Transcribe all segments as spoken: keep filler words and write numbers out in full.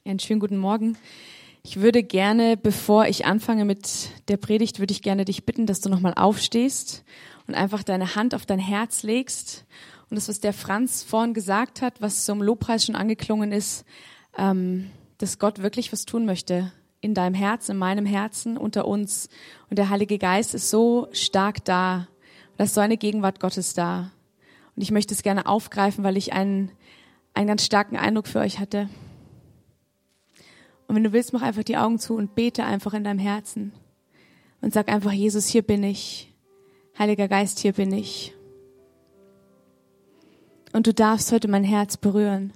Einen schönen guten Morgen. Ich würde gerne, bevor ich anfange mit der Predigt, würde ich gerne dich bitten, dass du nochmal aufstehst und einfach deine Hand auf dein Herz legst. Und das, was der Franz vorhin gesagt hat, was zum Lobpreis schon angeklungen ist, ähm, dass Gott wirklich was tun möchte in deinem Herzen, in meinem Herzen, unter uns. Und der Heilige Geist ist so stark da. Da ist so eine Gegenwart Gottes da. Und ich möchte es gerne aufgreifen, weil ich einen, einen ganz starken Eindruck für euch hatte. Und wenn du willst, mach einfach die Augen zu und bete einfach in deinem Herzen. Und sag einfach, Jesus, hier bin ich. Heiliger Geist, hier bin ich. Und du darfst heute mein Herz berühren.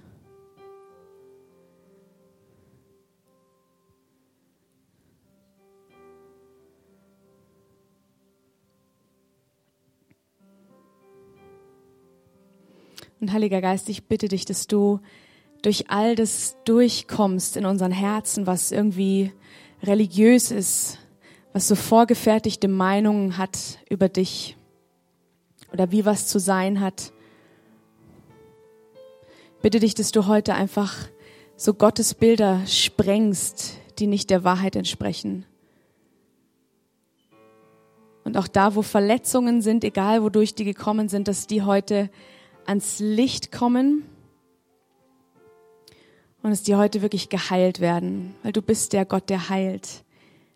Und Heiliger Geist, ich bitte dich, dass du durch all das durchkommst in unseren Herzen, was irgendwie religiös ist, was so vorgefertigte Meinungen hat über dich oder wie was zu sein hat. Bitte dich, dass du heute einfach so Gottesbilder sprengst, die nicht der Wahrheit entsprechen. Und auch da, wo Verletzungen sind, egal wodurch die gekommen sind, dass die heute ans Licht kommen. Und dass die heute wirklich geheilt werden, weil du bist der Gott, der heilt.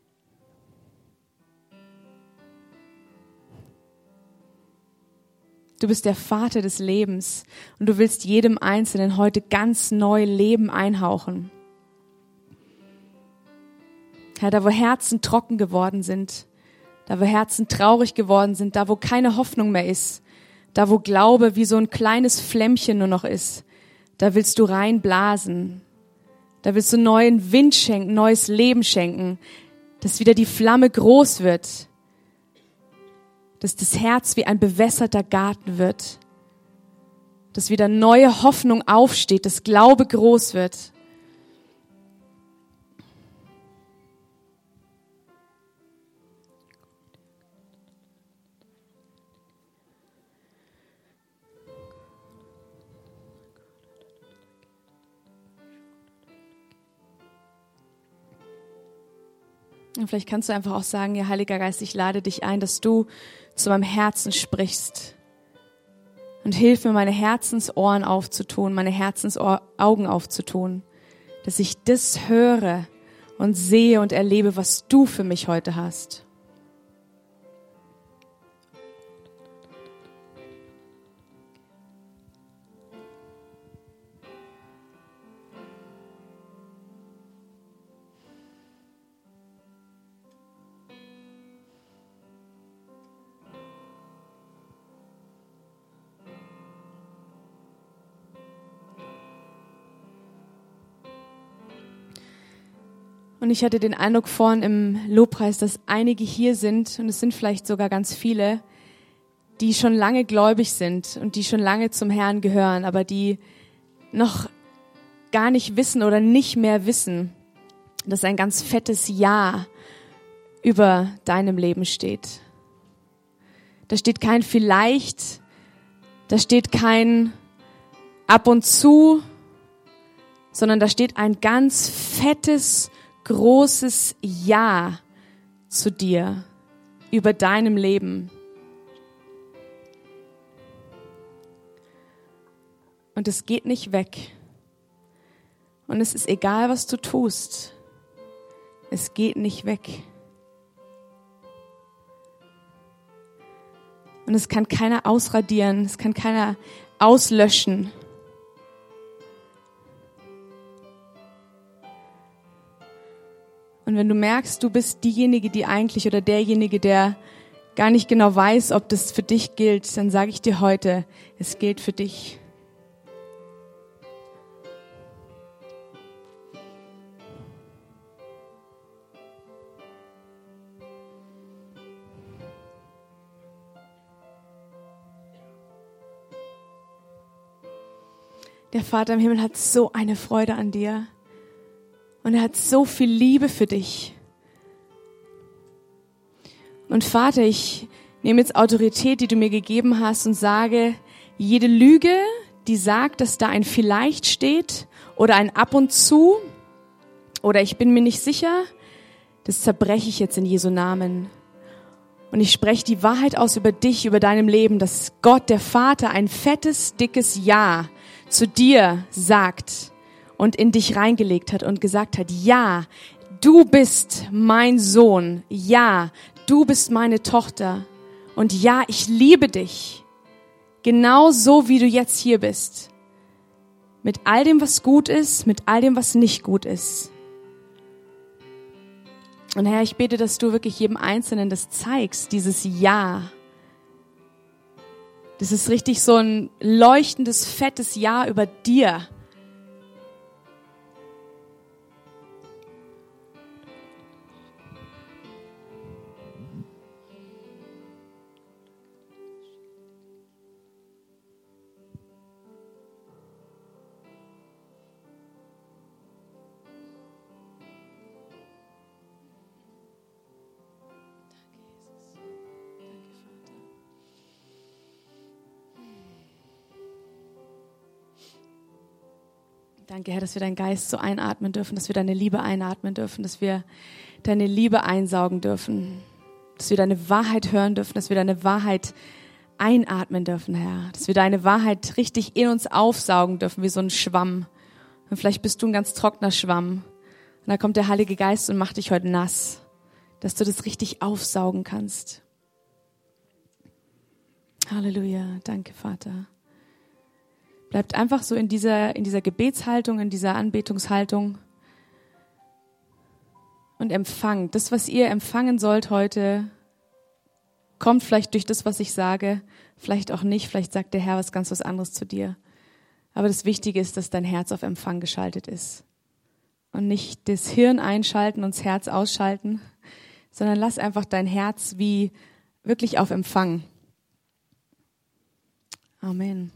Du bist der Vater des Lebens und du willst jedem Einzelnen heute ganz neu Leben einhauchen. Ja, da wo Herzen trocken geworden sind, da wo Herzen traurig geworden sind, da wo keine Hoffnung mehr ist, da wo Glaube wie so ein kleines Flämmchen nur noch ist, da willst du reinblasen. Da willst du neuen Wind schenken, neues Leben schenken, dass wieder die Flamme groß wird, dass das Herz wie ein bewässerter Garten wird, dass wieder neue Hoffnung aufsteht, dass Glaube groß wird. Und vielleicht kannst du einfach auch sagen, ja, Heiliger Geist, ich lade dich ein, dass du zu meinem Herzen sprichst. Und hilf mir, meine Herzensohren aufzutun, meine Herzensaugen aufzutun, dass ich das höre und sehe und erlebe, was du für mich heute hast. Und ich hatte den Eindruck vorhin im Lobpreis, dass einige hier sind, und es sind vielleicht sogar ganz viele, die schon lange gläubig sind und die schon lange zum Herrn gehören, aber die noch gar nicht wissen oder nicht mehr wissen, dass ein ganz fettes Ja über deinem Leben steht. Da steht kein vielleicht, da steht kein ab und zu, sondern da steht ein ganz fettes großes Ja zu dir über deinem Leben. Und es geht nicht weg. Und es ist egal, was du tust. Es geht nicht weg. Und es kann keiner ausradieren, es kann keiner auslöschen. Und wenn du merkst, du bist diejenige, die eigentlich oder derjenige, der gar nicht genau weiß, ob das für dich gilt, dann sage ich dir heute, es gilt für dich. Der Vater im Himmel hat so eine Freude an dir. Und er hat so viel Liebe für dich. Und Vater, ich nehme jetzt Autorität, die du mir gegeben hast und sage, jede Lüge, die sagt, dass da ein Vielleicht steht oder ein Ab und zu, Oder ich bin mir nicht sicher, das zerbreche ich jetzt in Jesu Namen. Und ich spreche die Wahrheit aus über dich, über deinem Leben, dass Gott, der Vater, ein fettes, dickes Ja zu dir sagt und in dich reingelegt hat und gesagt hat, ja, du bist mein Sohn, ja, du bist meine Tochter und ja, ich liebe dich, genau so, wie du jetzt hier bist. Mit all dem, was gut ist, mit all dem, was nicht gut ist. Und Herr, ich bete, dass du wirklich jedem Einzelnen das zeigst, dieses Ja. Das ist richtig so ein leuchtendes, fettes Ja über dir. Danke, Herr, dass wir deinen Geist so einatmen dürfen, dass wir deine Liebe einatmen dürfen, dass wir deine Liebe einsaugen dürfen, dass wir deine Wahrheit hören dürfen, dass wir deine Wahrheit einatmen dürfen, Herr, dass wir deine Wahrheit richtig in uns aufsaugen dürfen, wie so ein Schwamm. Und vielleicht bist du ein ganz trockener Schwamm. Und da kommt der Heilige Geist und macht dich heute nass, dass du das richtig aufsaugen kannst. Halleluja, danke, Vater. Bleibt einfach so in dieser, in dieser Gebetshaltung, in dieser Anbetungshaltung und empfangt. Das, was ihr empfangen sollt heute, kommt vielleicht durch das, was ich sage, vielleicht auch nicht, vielleicht sagt der Herr was ganz was anderes zu dir. Aber das Wichtige ist, dass dein Herz auf Empfang geschaltet ist. Und nicht das Hirn einschalten und das Herz ausschalten, sondern lass einfach dein Herz wie wirklich auf Empfang. Amen.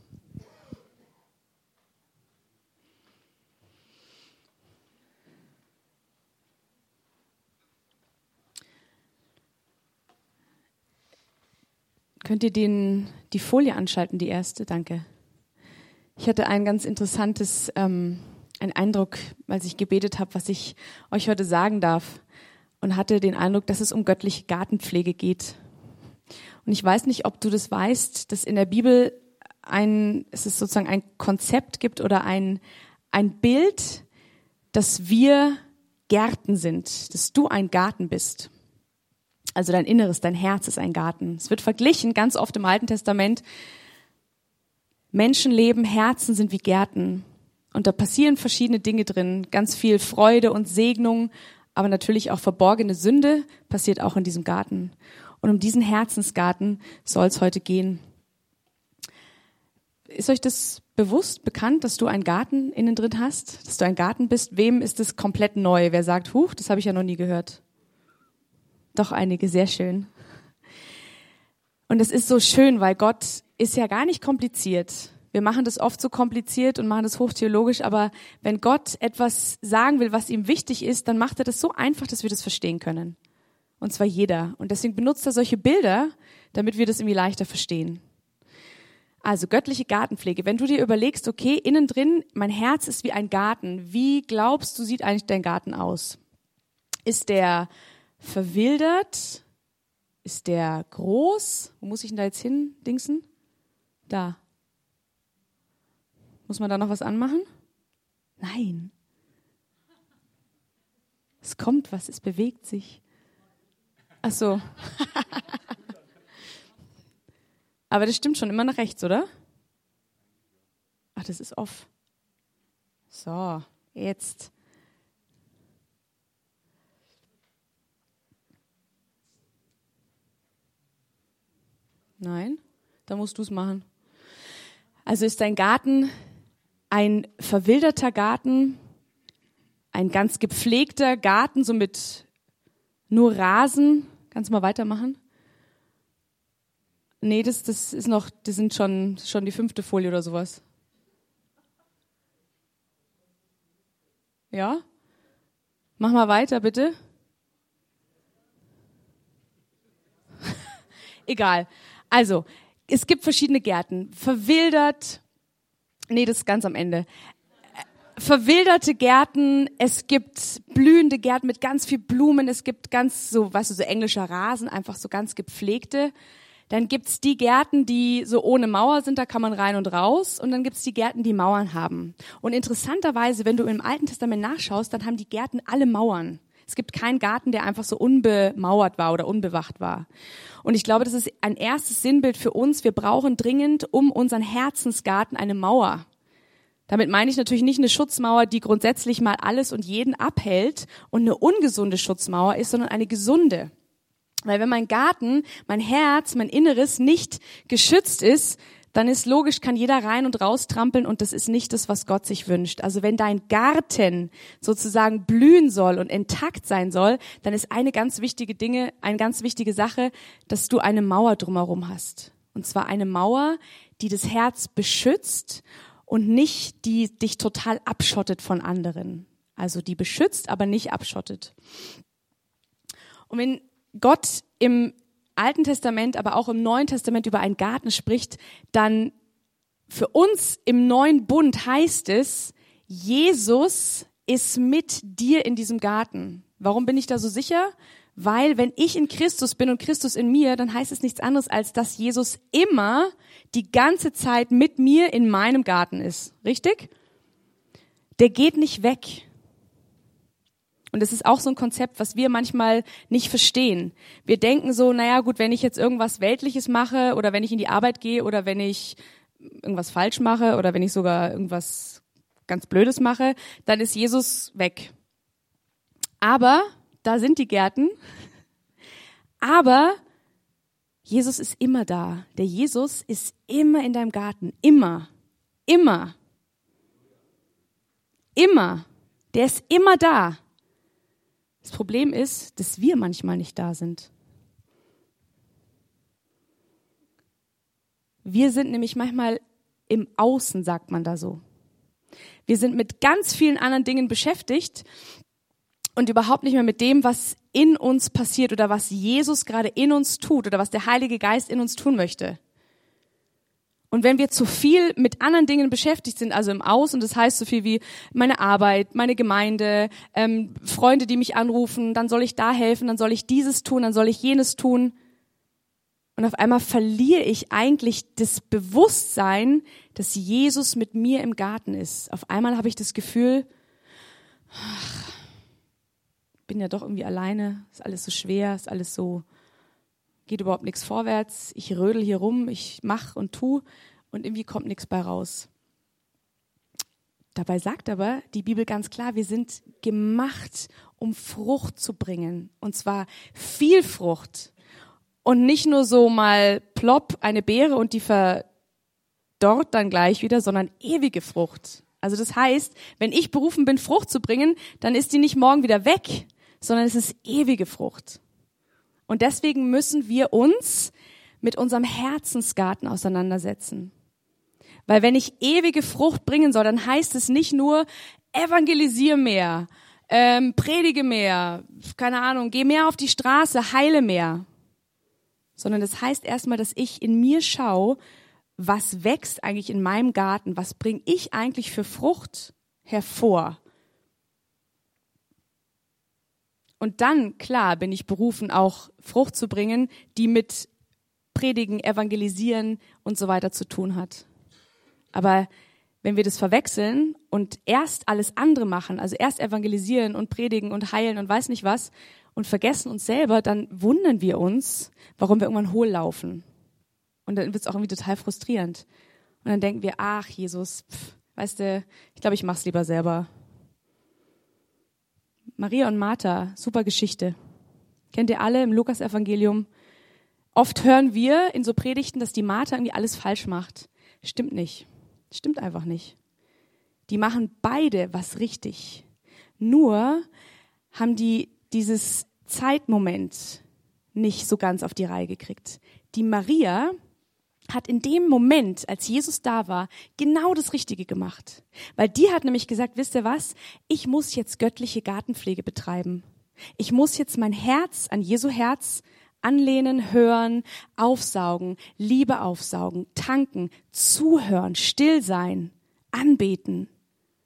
Könnt ihr den, die Folie anschalten, die erste? Danke. Ich hatte ein ganz interessantes, ähm, einen Eindruck, als ich gebetet habe, was ich euch heute sagen darf. Und hatte den Eindruck, dass es um göttliche Gartenpflege geht. Und ich weiß nicht, ob du das weißt, dass in der Bibel ein, es ist sozusagen ein Konzept gibt oder ein, ein Bild, dass wir Gärten sind, dass du ein Garten bist. Also dein Inneres, dein Herz ist ein Garten. Es wird verglichen, ganz oft im Alten Testament. Menschenleben, Herzen sind wie Gärten. Und da passieren verschiedene Dinge drin. Ganz viel Freude und Segnung, aber natürlich auch verborgene Sünde passiert auch in diesem Garten. Und um diesen Herzensgarten soll es heute gehen. Ist euch das bewusst, bekannt, dass du einen Garten innen drin hast? Dass du ein Garten bist? Wem ist das komplett neu? Wer sagt, huch, das habe ich ja noch nie gehört? Doch einige, sehr schön. Und es ist so schön, weil Gott ist ja gar nicht kompliziert. Wir machen das oft so kompliziert und machen das hochtheologisch, aber wenn Gott etwas sagen will, was ihm wichtig ist, dann macht er das so einfach, dass wir das verstehen können. Und zwar jeder. Und deswegen benutzt er solche Bilder, damit wir das irgendwie leichter verstehen. Also göttliche Gartenpflege. Wenn du dir überlegst, okay, innen drin, mein Herz ist wie ein Garten. Wie glaubst du, sieht eigentlich dein Garten aus? Ist der verwildert? Ist der groß? Wo muss ich denn da jetzt hin, Dingsen? Da. Muss man da noch was anmachen? Nein. Es kommt was, es bewegt sich. Ach so. Aber das stimmt schon immer nach rechts, oder? Ach, das ist off. So, jetzt. Nein, da musst du es machen. Also ist dein Garten ein verwilderter Garten, ein ganz gepflegter Garten, so mit nur Rasen. Kannst du mal weitermachen? Nee, das, das ist noch, das sind schon, schon die fünfte Folie oder sowas. Ja? Mach mal weiter, bitte. Egal. Also, es gibt verschiedene Gärten. Verwildert, nee, das ist ganz am Ende. verwilderte Gärten, es gibt blühende Gärten mit ganz viel Blumen, es gibt ganz so, weißt du, so englischer Rasen, einfach so ganz gepflegte. Dann gibt's die Gärten, die so ohne Mauer sind, da kann man rein und raus. Und dann gibt's die Gärten, die Mauern haben. Und interessanterweise, wenn du im Alten Testament nachschaust, dann haben die Gärten alle Mauern. Es gibt keinen Garten, der einfach so unbemauert war oder unbewacht war. Und ich glaube, das ist ein erstes Sinnbild für uns. Wir brauchen dringend um unseren Herzensgarten eine Mauer. Damit meine ich natürlich nicht eine Schutzmauer, die grundsätzlich mal alles und jeden abhält und eine ungesunde Schutzmauer ist, sondern eine gesunde. Weil wenn mein Garten, mein Herz, mein Inneres nicht geschützt ist, dann ist logisch, kann jeder rein und raus trampeln und das ist nicht das, was Gott sich wünscht. Also wenn dein Garten sozusagen blühen soll und intakt sein soll, dann ist eine ganz wichtige Dinge, eine ganz wichtige Sache, dass du eine Mauer drumherum hast. Und zwar eine Mauer, die das Herz beschützt und nicht die dich total abschottet von anderen. Also die beschützt, aber nicht abschottet. Und wenn Gott im Alten Testament, aber auch im Neuen Testament über einen Garten spricht, dann für uns im neuen Bund heißt es, Jesus ist mit dir in diesem Garten. Warum bin ich da so sicher? Weil wenn ich in Christus bin und Christus in mir, dann heißt es nichts anderes, als dass Jesus immer die ganze Zeit mit mir in meinem Garten ist. Richtig? Der geht nicht weg. Und das ist auch so ein Konzept, was wir manchmal nicht verstehen. Wir denken so, naja gut, wenn ich jetzt irgendwas Weltliches mache oder wenn ich in die Arbeit gehe oder wenn ich irgendwas falsch mache oder wenn ich sogar irgendwas ganz Blödes mache, dann ist Jesus weg. Aber, da sind die Gärten, aber Jesus ist immer da. Der Jesus ist immer in deinem Garten. Immer. Immer. Immer. Der ist immer da. Das Problem ist, dass wir manchmal nicht da sind. Wir sind nämlich manchmal im Außen, sagt man da so. Wir sind mit ganz vielen anderen Dingen beschäftigt und überhaupt nicht mehr mit dem, was in uns passiert oder was Jesus gerade in uns tut oder was der Heilige Geist in uns tun möchte. Und wenn wir zu viel mit anderen Dingen beschäftigt sind, also im Außen, das heißt so viel wie meine Arbeit, meine Gemeinde, ähm, Freunde, die mich anrufen, dann soll ich da helfen, dann soll ich dieses tun, dann soll ich jenes tun. Und auf einmal verliere ich eigentlich das Bewusstsein, dass Jesus mit mir im Garten ist. Auf einmal habe ich das Gefühl, ach, bin ja doch irgendwie alleine, ist alles so schwer, ist alles so, geht überhaupt nichts vorwärts, ich rödel hier rum, ich mach und tu und irgendwie kommt nichts bei raus. Dabei sagt aber die Bibel ganz klar, wir sind gemacht, um Frucht zu bringen. Und zwar viel Frucht. Und nicht nur so mal plopp eine Beere und die verdorrt dann gleich wieder, sondern ewige Frucht. Also das heißt, wenn ich berufen bin, Frucht zu bringen, dann ist die nicht morgen wieder weg, sondern es ist ewige Frucht. Und deswegen müssen wir uns mit unserem Herzensgarten auseinandersetzen. Weil wenn ich ewige Frucht bringen soll, dann heißt es nicht nur, evangelisiere mehr, ähm, predige mehr, keine Ahnung, geh mehr auf die Straße, heile mehr. Sondern das heißt erstmal, dass ich in mir schaue, was wächst eigentlich in meinem Garten, was bringe ich eigentlich für Frucht hervor. Und dann, klar, bin ich berufen, auch Frucht zu bringen, die mit Predigen, Evangelisieren und so weiter zu tun hat. Aber wenn wir das verwechseln und erst alles andere machen, also erst evangelisieren und predigen und heilen und weiß nicht was und vergessen uns selber, dann wundern wir uns, warum wir irgendwann hohl laufen. Und dann wird es auch irgendwie total frustrierend. Und dann denken wir, ach Jesus, pff, weißt du, ich glaube, ich mach's lieber selber. Maria und Martha, super Geschichte. Kennt ihr alle im Lukas-Evangelium? Oft hören wir in so Predigten, dass die Martha irgendwie alles falsch macht. Stimmt nicht. Stimmt einfach nicht. Die machen beide was richtig. Nur haben die dieses Zeitmoment nicht so ganz auf die Reihe gekriegt. Die Maria hat in dem Moment, als Jesus da war, genau das Richtige gemacht. Weil die hat nämlich gesagt, wisst ihr was? Ich muss jetzt göttliche Gartenpflege betreiben. Ich muss jetzt mein Herz an Jesu Herz anlehnen, hören, aufsaugen, Liebe aufsaugen, tanken, zuhören, still sein, anbeten.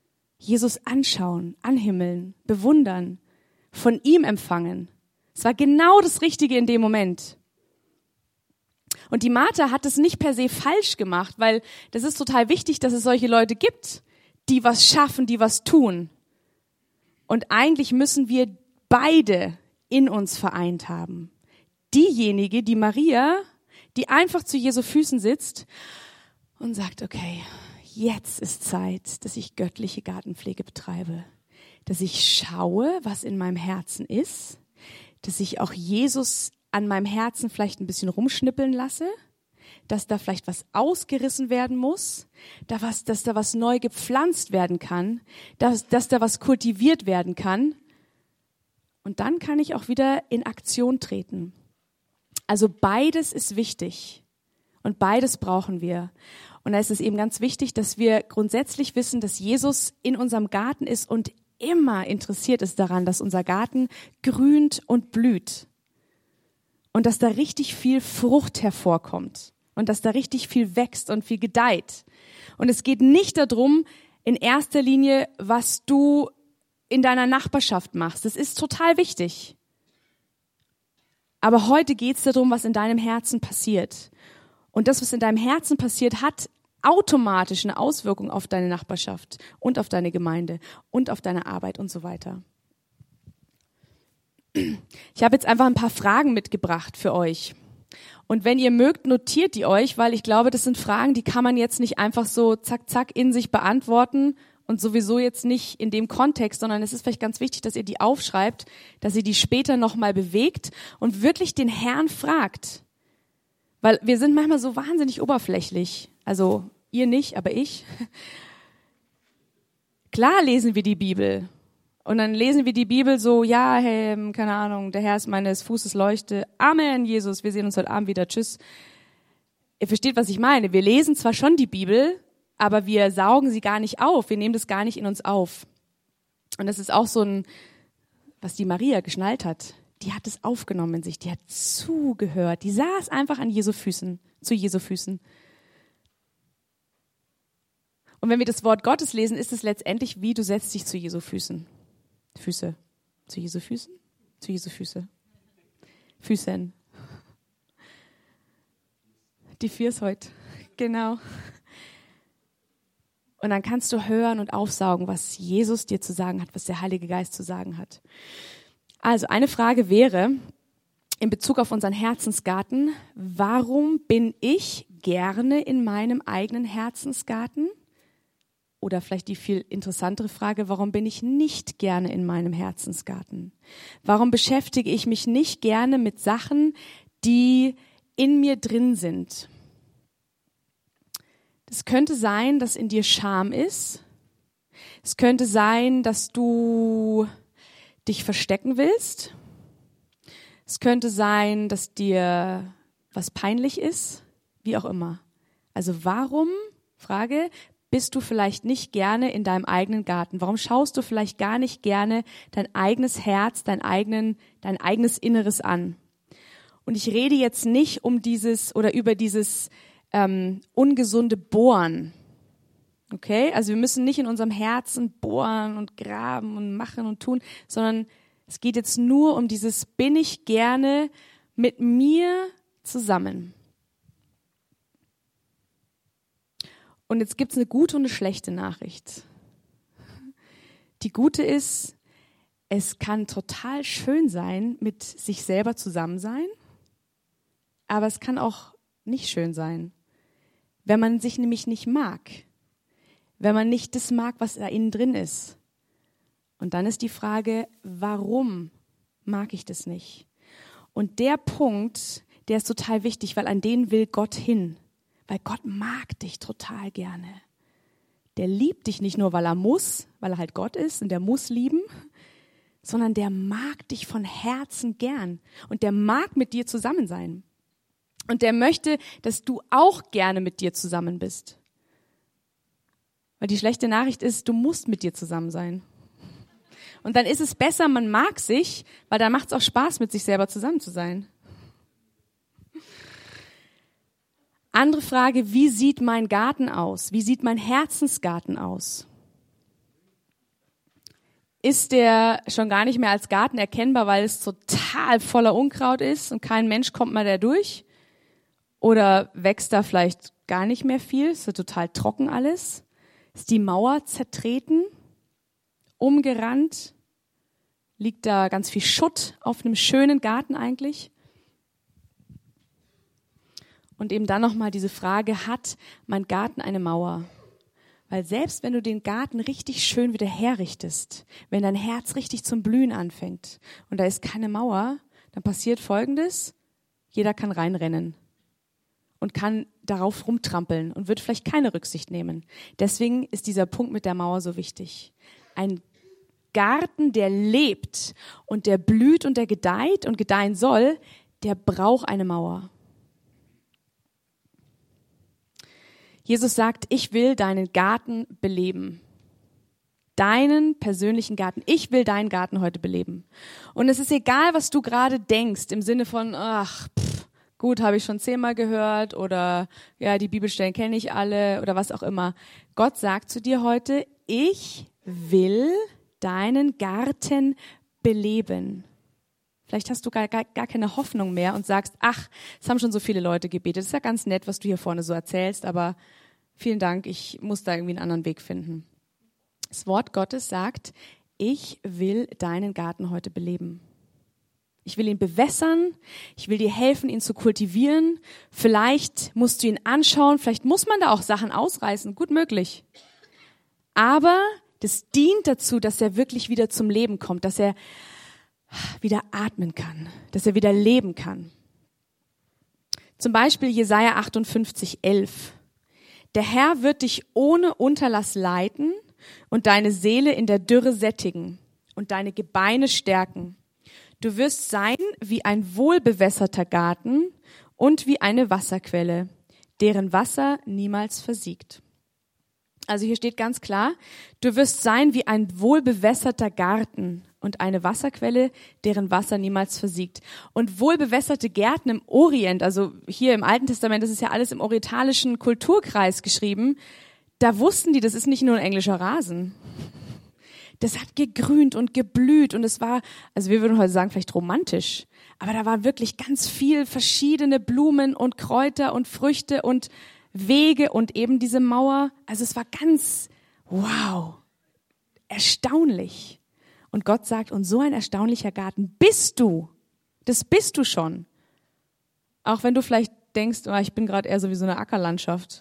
Jesus anschauen, anhimmeln, bewundern, von ihm empfangen. Es war genau das Richtige in dem Moment. Und die Martha hat es nicht per se falsch gemacht, weil das ist total wichtig, dass es solche Leute gibt, die was schaffen, die was tun. Und eigentlich müssen wir beide in uns vereint haben. Diejenige, die Maria, die einfach zu Jesu Füßen sitzt und sagt, okay, jetzt ist Zeit, dass ich göttliche Gartenpflege betreibe, dass ich schaue, was in meinem Herzen ist, dass ich auch Jesus an meinem Herzen vielleicht ein bisschen rumschnippeln lasse, dass da vielleicht was ausgerissen werden muss, da was, dass da was neu gepflanzt werden kann, dass, dass da was kultiviert werden kann. Und dann kann ich auch wieder in Aktion treten. Also beides ist wichtig und beides brauchen wir. Und da ist es eben ganz wichtig, dass wir grundsätzlich wissen, dass Jesus in unserem Garten ist und immer interessiert ist daran, dass unser Garten grünt und blüht. Und dass da richtig viel Frucht hervorkommt und dass da richtig viel wächst und viel gedeiht. Und es geht nicht darum, in erster Linie, was du in deiner Nachbarschaft machst. Das ist total wichtig. Aber heute geht es darum, was in deinem Herzen passiert. Und das, was in deinem Herzen passiert, hat automatisch eine Auswirkung auf deine Nachbarschaft und auf deine Gemeinde und auf deine Arbeit und so weiter. Ich habe jetzt einfach ein paar Fragen mitgebracht für euch. Und wenn ihr mögt, notiert die euch, weil ich glaube, das sind Fragen, die kann man jetzt nicht einfach so zack, zack in sich beantworten und sowieso jetzt nicht in dem Kontext, sondern es ist vielleicht ganz wichtig, dass ihr die aufschreibt, dass ihr die später nochmal bewegt und wirklich den Herrn fragt. Weil wir sind manchmal so wahnsinnig oberflächlich. Also ihr nicht, aber ich. Klar lesen wir die Bibel. Und dann lesen wir die Bibel so, ja, hey, keine Ahnung, der Herr ist meines Fußes Leuchte. Amen, Jesus, wir sehen uns heute Abend wieder. Tschüss. Ihr versteht, was ich meine. Wir lesen zwar schon die Bibel, aber wir saugen sie gar nicht auf. Wir nehmen das gar nicht in uns auf. Und das ist auch so ein, was die Maria geschnallt hat. Die hat es aufgenommen in sich. Die hat zugehört. Die saß einfach an Jesu Füßen, zu Jesu Füßen. Und wenn wir das Wort Gottes lesen, ist es letztendlich wie, du setzt dich zu Jesu Füßen. Füße. Zu Jesu Füßen? Zu Jesu Füße. Füßen. Die vier ist heute. Genau. Und dann kannst du hören und aufsaugen, was Jesus dir zu sagen hat, was der Heilige Geist zu sagen hat. Also eine Frage wäre, in Bezug auf unseren Herzensgarten, warum bin ich gerne in meinem eigenen Herzensgarten? Oder vielleicht die viel interessantere Frage, warum bin ich nicht gerne in meinem Herzensgarten? Warum beschäftige ich mich nicht gerne mit Sachen, die in mir drin sind? Es könnte sein, dass in dir Scham ist. Es könnte sein, dass du dich verstecken willst. Es könnte sein, dass dir was peinlich ist, wie auch immer. Also warum, Frage, bist du vielleicht nicht gerne in deinem eigenen Garten? Warum schaust du vielleicht gar nicht gerne dein eigenes Herz, dein, eigenen, dein eigenes Inneres an? Und ich rede jetzt nicht um dieses oder über dieses ähm, ungesunde Bohren. Okay? Also wir müssen nicht in unserem Herzen bohren und graben und machen und tun, sondern es geht jetzt nur um dieses, bin ich gerne mit mir zusammen? Und jetzt gibt's eine gute und eine schlechte Nachricht. Die gute ist, es kann total schön sein, mit sich selber zusammen sein, aber es kann auch nicht schön sein, wenn man sich nämlich nicht mag, wenn man nicht das mag, was da innen drin ist. Und dann ist die Frage, warum mag ich das nicht? Und der Punkt, der ist total wichtig, weil an den will Gott hin. Weil Gott mag dich total gerne. Der liebt dich nicht nur, weil er muss, weil er halt Gott ist und der muss lieben, sondern der mag dich von Herzen gern. Und der mag mit dir zusammen sein. Und der möchte, dass du auch gerne mit dir zusammen bist. Weil die schlechte Nachricht ist, du musst mit dir zusammen sein. Und dann ist es besser, man mag sich, weil dann macht es auch Spaß, mit sich selber zusammen zu sein. Andere Frage, wie sieht mein Garten aus? Wie sieht mein Herzensgarten aus? ist der schon gar nicht mehr als Garten erkennbar, weil es total voller Unkraut ist und kein Mensch kommt mal da durch? Oder wächst da vielleicht gar nicht mehr viel? Ist ja total trocken alles? Ist die Mauer zertreten, umgerannt? Liegt da ganz viel Schutt auf einem schönen Garten eigentlich? Und eben dann nochmal diese Frage, hat mein Garten eine Mauer? Weil selbst wenn du den Garten richtig schön wieder herrichtest, wenn dein Herz richtig zum Blühen anfängt und da ist keine Mauer, dann passiert Folgendes: Jeder kann reinrennen und kann darauf rumtrampeln und wird vielleicht keine Rücksicht nehmen. Deswegen ist dieser Punkt mit der Mauer so wichtig. Ein Garten, der lebt und der blüht und der gedeiht und gedeihen soll, der braucht eine Mauer. Jesus sagt, ich will deinen Garten beleben. Deinen persönlichen Garten. Ich will deinen Garten heute beleben. Und es ist egal, was du gerade denkst, im Sinne von, ach, pff, gut, habe ich schon zehnmal gehört oder ja, die Bibelstellen kenne ich alle oder was auch immer. Gott sagt zu dir heute, ich will deinen Garten beleben. Vielleicht hast du gar, gar, gar keine Hoffnung mehr und sagst, ach, es haben schon so viele Leute gebetet. Das ist ja ganz nett, was du hier vorne so erzählst, aber vielen Dank, ich muss da irgendwie einen anderen Weg finden. Das Wort Gottes sagt, ich will deinen Garten heute beleben. Ich will ihn bewässern, ich will dir helfen, ihn zu kultivieren. Vielleicht musst du ihn anschauen, vielleicht muss man da auch Sachen ausreißen, gut möglich. Aber das dient dazu, dass er wirklich wieder zum Leben kommt, dass er wieder atmen kann, dass er wieder leben kann. Zum Beispiel Jesaja achtundfünfzig, elf. Der Herr wird dich ohne Unterlass leiten und deine Seele in der Dürre sättigen und deine Gebeine stärken. Du wirst sein wie ein wohlbewässerter Garten und wie eine Wasserquelle, deren Wasser niemals versiegt. Also hier steht ganz klar, du wirst sein wie ein wohlbewässerter Garten und eine Wasserquelle, deren Wasser niemals versiegt. Und wohlbewässerte Gärten im Orient, also hier im Alten Testament, das ist ja alles im orientalischen Kulturkreis geschrieben, da wussten die, das ist nicht nur ein englischer Rasen. Das hat gegrünt und geblüht und es war, also wir würden heute sagen, vielleicht romantisch, aber da war wirklich ganz viel verschiedene Blumen und Kräuter und Früchte und Wege und eben diese Mauer. Also es war ganz, wow, erstaunlich. Und Gott sagt, und so ein erstaunlicher Garten bist du. Das bist du schon. Auch wenn du vielleicht denkst, oh, ich bin gerade eher so wie so eine Ackerlandschaft.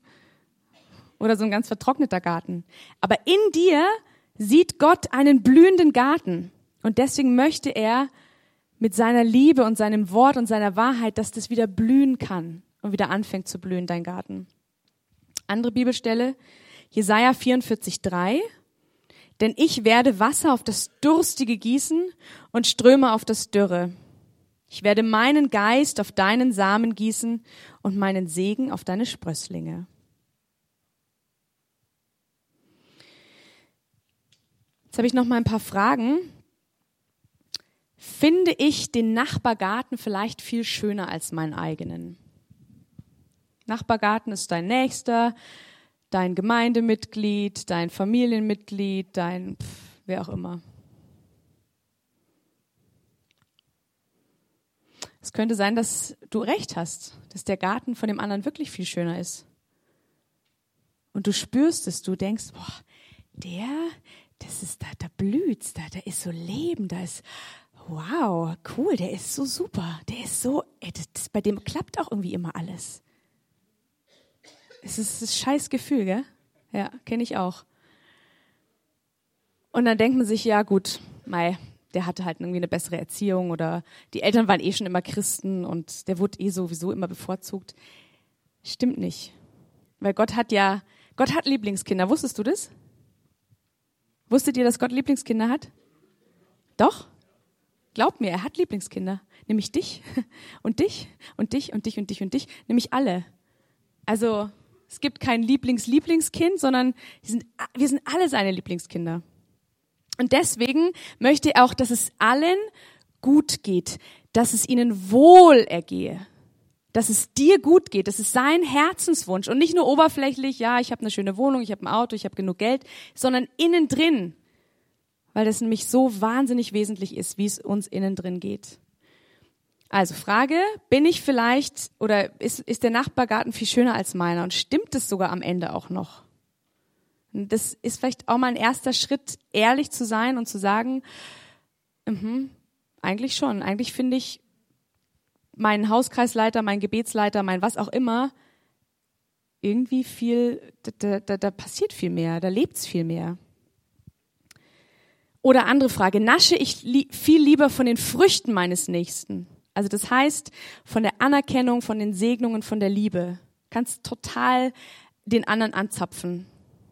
Oder so ein ganz vertrockneter Garten. Aber in dir sieht Gott einen blühenden Garten. Und deswegen möchte er mit seiner Liebe und seinem Wort und seiner Wahrheit, dass das wieder blühen kann und wieder anfängt zu blühen, dein Garten. Andere Bibelstelle, Jesaja vierundvierzig, drei. Denn ich werde Wasser auf das Durstige gießen und Ströme auf das Dürre. Ich werde meinen Geist auf deinen Samen gießen und meinen Segen auf deine Sprösslinge. Jetzt habe ich noch mal ein paar Fragen. Finde ich den Nachbargarten vielleicht viel schöner als meinen eigenen? Nachbargarten ist dein Nächster, dein Gemeindemitglied, dein Familienmitglied, dein pf, wer auch immer. Es könnte sein, dass du recht hast, dass der Garten von dem anderen wirklich viel schöner ist. Und du spürst es, du denkst, boah, der, das ist da, da blüht's, da, da ist so Leben, da ist, wow, cool, der ist so super, der ist so, ey, das, das, bei dem klappt auch irgendwie immer alles. Es ist ein scheiß Gefühl, gell? Ja, kenne ich auch. Und dann denkt man sich, ja gut, mei, der hatte halt irgendwie eine bessere Erziehung oder die Eltern waren eh schon immer Christen und der wurde eh sowieso immer bevorzugt. Stimmt nicht. Weil Gott hat ja, Gott hat Lieblingskinder. Wusstest du das? Wusstet ihr, dass Gott Lieblingskinder hat? Doch? Glaubt mir, er hat Lieblingskinder. Nämlich dich und dich und dich und dich und dich und dich. Nämlich alle. Also es gibt kein Lieblings-Lieblingskind, sondern wir sind, wir sind alle seine Lieblingskinder. Und deswegen möchte er auch, dass es allen gut geht, dass es ihnen wohl ergehe, dass es dir gut geht. Das ist sein Herzenswunsch und nicht nur oberflächlich, ja, ich habe eine schöne Wohnung, ich habe ein Auto, ich habe genug Geld, sondern innen drin. weil das nämlich so wahnsinnig wesentlich ist, wie es uns innen drin geht. Also Frage, bin ich vielleicht oder ist, ist der Nachbargarten viel schöner als meiner und stimmt es sogar am Ende auch noch? Und das ist vielleicht auch mal ein erster Schritt, ehrlich zu sein und zu sagen, mh, eigentlich schon, eigentlich finde ich meinen Hauskreisleiter, meinen Gebetsleiter, mein was auch immer, irgendwie viel, da, da, da passiert viel mehr, da lebt's viel mehr. Oder andere Frage, nasche ich li- viel lieber von den Früchten meines Nächsten? Also das heißt, von der Anerkennung, von den Segnungen, von der Liebe. Kannst total den anderen anzapfen.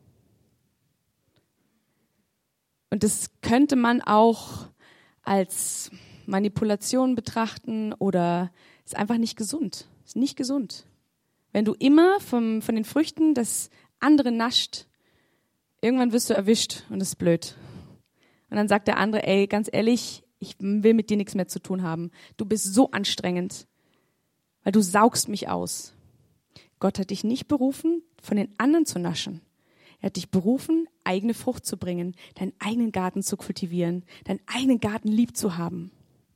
Und das könnte man auch als Manipulation betrachten oder ist einfach nicht gesund. Ist nicht gesund. Wenn du immer vom, von den Früchten des anderen nascht, irgendwann wirst du erwischt und das ist blöd. Und dann sagt der andere, ey, ganz ehrlich, ich will mit dir nichts mehr zu tun haben. Du bist so anstrengend, weil du saugst mich aus. Gott hat dich nicht berufen, von den anderen zu naschen. Er hat dich berufen, eigene Frucht zu bringen, deinen eigenen Garten zu kultivieren, deinen eigenen Garten lieb zu haben.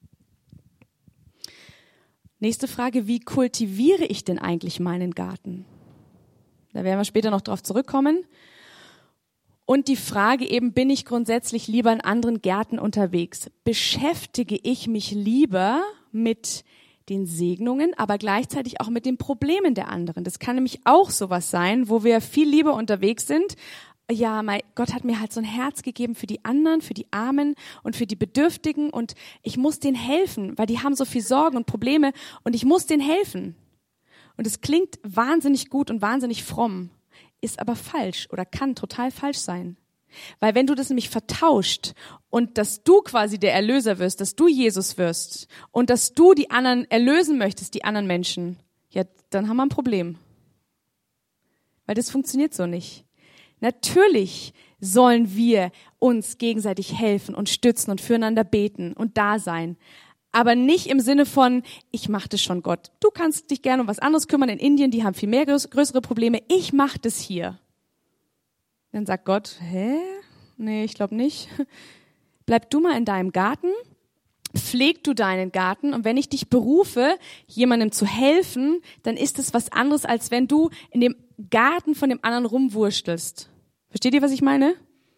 Nächste Frage, wie kultiviere ich denn eigentlich meinen Garten? Da werden wir später noch drauf zurückkommen. Und die Frage eben, bin ich grundsätzlich lieber in anderen Gärten unterwegs? Beschäftige ich mich lieber mit den Segnungen, aber gleichzeitig auch mit den Problemen der anderen? Das kann nämlich auch sowas sein, wo wir viel lieber unterwegs sind. Ja, mein Gott hat mir halt so ein Herz gegeben für die anderen, für die Armen und für die Bedürftigen und ich muss denen helfen, weil die haben so viel Sorgen und Probleme und ich muss denen helfen. Und es klingt wahnsinnig gut und wahnsinnig fromm, ist aber falsch oder kann total falsch sein. Weil wenn du das nämlich vertauscht und dass du quasi der Erlöser wirst, dass du Jesus wirst und dass du die anderen erlösen möchtest, die anderen Menschen, ja, dann haben wir ein Problem. Weil das funktioniert so nicht. Natürlich sollen wir uns gegenseitig helfen und stützen und füreinander beten und da sein. Aber nicht im Sinne von, ich mach das schon, Gott. Du kannst dich gerne um was anderes kümmern. In Indien, die haben viel mehr größere Probleme. Ich mach das hier. Dann sagt Gott, hä? Nee, ich glaube nicht. Bleib du mal in deinem Garten, pfleg du deinen Garten und wenn ich dich berufe, jemandem zu helfen, dann ist es was anderes, als wenn du in dem Garten von dem anderen rumwurstelst. Versteht ihr, was ich meine?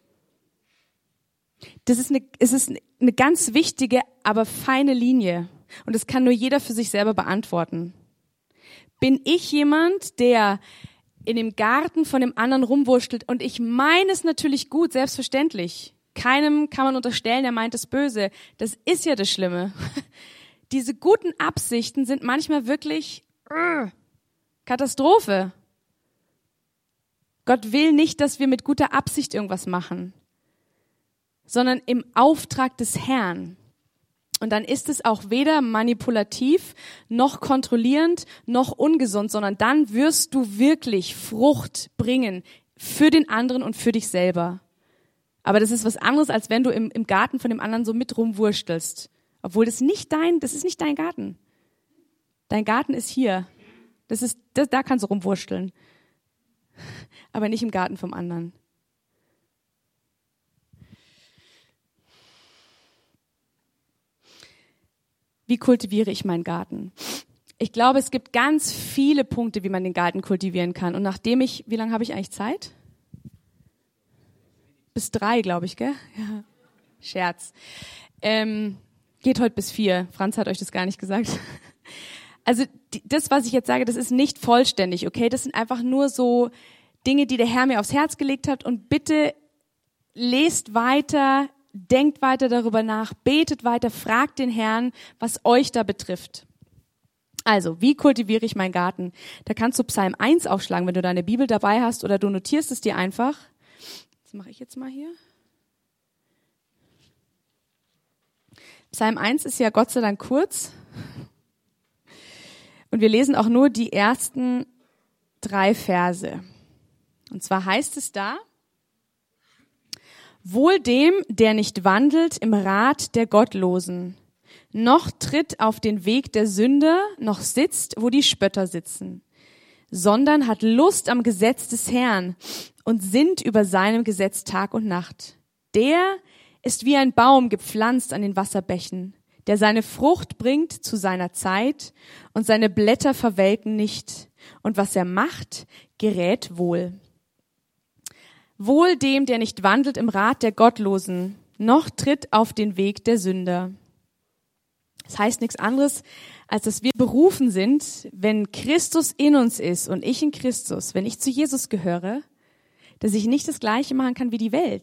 Das ist eine, es ist eine ganz wichtige, aber feine Linie und das kann nur jeder für sich selber beantworten. Bin ich jemand, der in dem Garten von dem anderen rumwurschtelt und ich meine es natürlich gut, selbstverständlich. Keinem kann man unterstellen, er meint es böse. Das ist ja das Schlimme. Diese guten Absichten sind manchmal wirklich uh, Katastrophe. Gott will nicht, dass wir mit guter Absicht irgendwas machen, sondern im Auftrag des Herrn. Und dann ist es auch weder manipulativ, noch kontrollierend, noch ungesund, sondern dann wirst du wirklich Frucht bringen für den anderen und für dich selber. Aber das ist was anderes, als wenn du im, im Garten von dem anderen so mit rumwurstelst. Obwohl das nicht dein, das ist nicht dein Garten. Dein Garten ist hier. Das ist, das, da kannst du rumwursteln. Aber nicht im Garten vom anderen. Wie kultiviere ich meinen Garten? Ich glaube, es gibt ganz viele Punkte, wie man den Garten kultivieren kann. Und nachdem ich, wie lange habe ich eigentlich Zeit? Bis drei, glaube ich, gell? Ja. Scherz. Ähm, geht heute bis vier. Franz hat euch das gar nicht gesagt. Also die, das, was ich jetzt sage, das ist nicht vollständig, okay? Das sind einfach nur so Dinge, die der Herr mir aufs Herz gelegt hat. Und bitte lest weiter, denkt weiter darüber nach, betet weiter, fragt den Herrn, was euch da betrifft. Also, wie kultiviere ich meinen Garten? Da kannst du Psalm eins aufschlagen, wenn du deine Bibel dabei hast oder du notierst es dir einfach. Das mache ich jetzt mal hier. Psalm eins ist ja Gott sei Dank kurz. Und wir lesen auch nur die ersten drei Verse. Und zwar heißt es da, wohl dem, der nicht wandelt im Rat der Gottlosen, noch tritt auf den Weg der Sünder, noch sitzt, wo die Spötter sitzen, sondern hat Lust am Gesetz des Herrn und sinnt über seinem Gesetz Tag und Nacht. Der ist wie ein Baum gepflanzt an den Wasserbächen, der seine Frucht bringt zu seiner Zeit und seine Blätter verwelken nicht. Und was er macht, gerät wohl. Wohl dem, der nicht wandelt im Rat der Gottlosen, noch tritt auf den Weg der Sünder. Das heißt nichts anderes, als dass wir berufen sind, wenn Christus in uns ist und ich in Christus, wenn ich zu Jesus gehöre, dass ich nicht das Gleiche machen kann wie die Welt.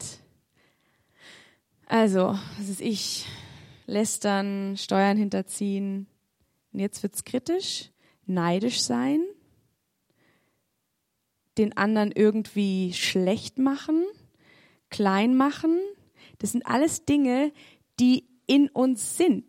Also, das ist ich, lästern, Steuern hinterziehen. Und jetzt wird's kritisch, neidisch sein, den anderen irgendwie schlecht machen, klein machen. Das sind alles Dinge, die in uns sind,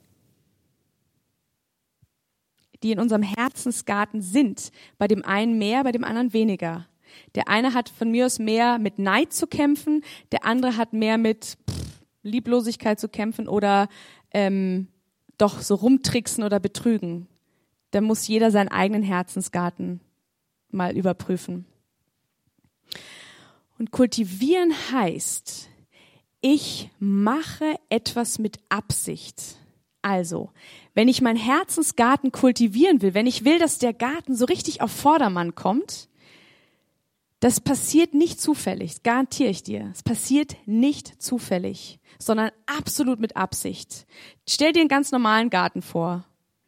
die in unserem Herzensgarten sind. Bei dem einen mehr, bei dem anderen weniger. Der eine hat von mir aus mehr mit Neid zu kämpfen, der andere hat mehr mit pff, Lieblosigkeit zu kämpfen oder ähm, doch so rumtricksen oder betrügen. Da muss jeder seinen eigenen Herzensgarten mal überprüfen. Und kultivieren heißt, ich mache etwas mit Absicht. Also, wenn ich meinen Herzensgarten kultivieren will, wenn ich will, dass der Garten so richtig auf Vordermann kommt, das passiert nicht zufällig, das garantiere ich dir. Es passiert nicht zufällig, sondern absolut mit Absicht. Stell dir einen ganz normalen Garten vor.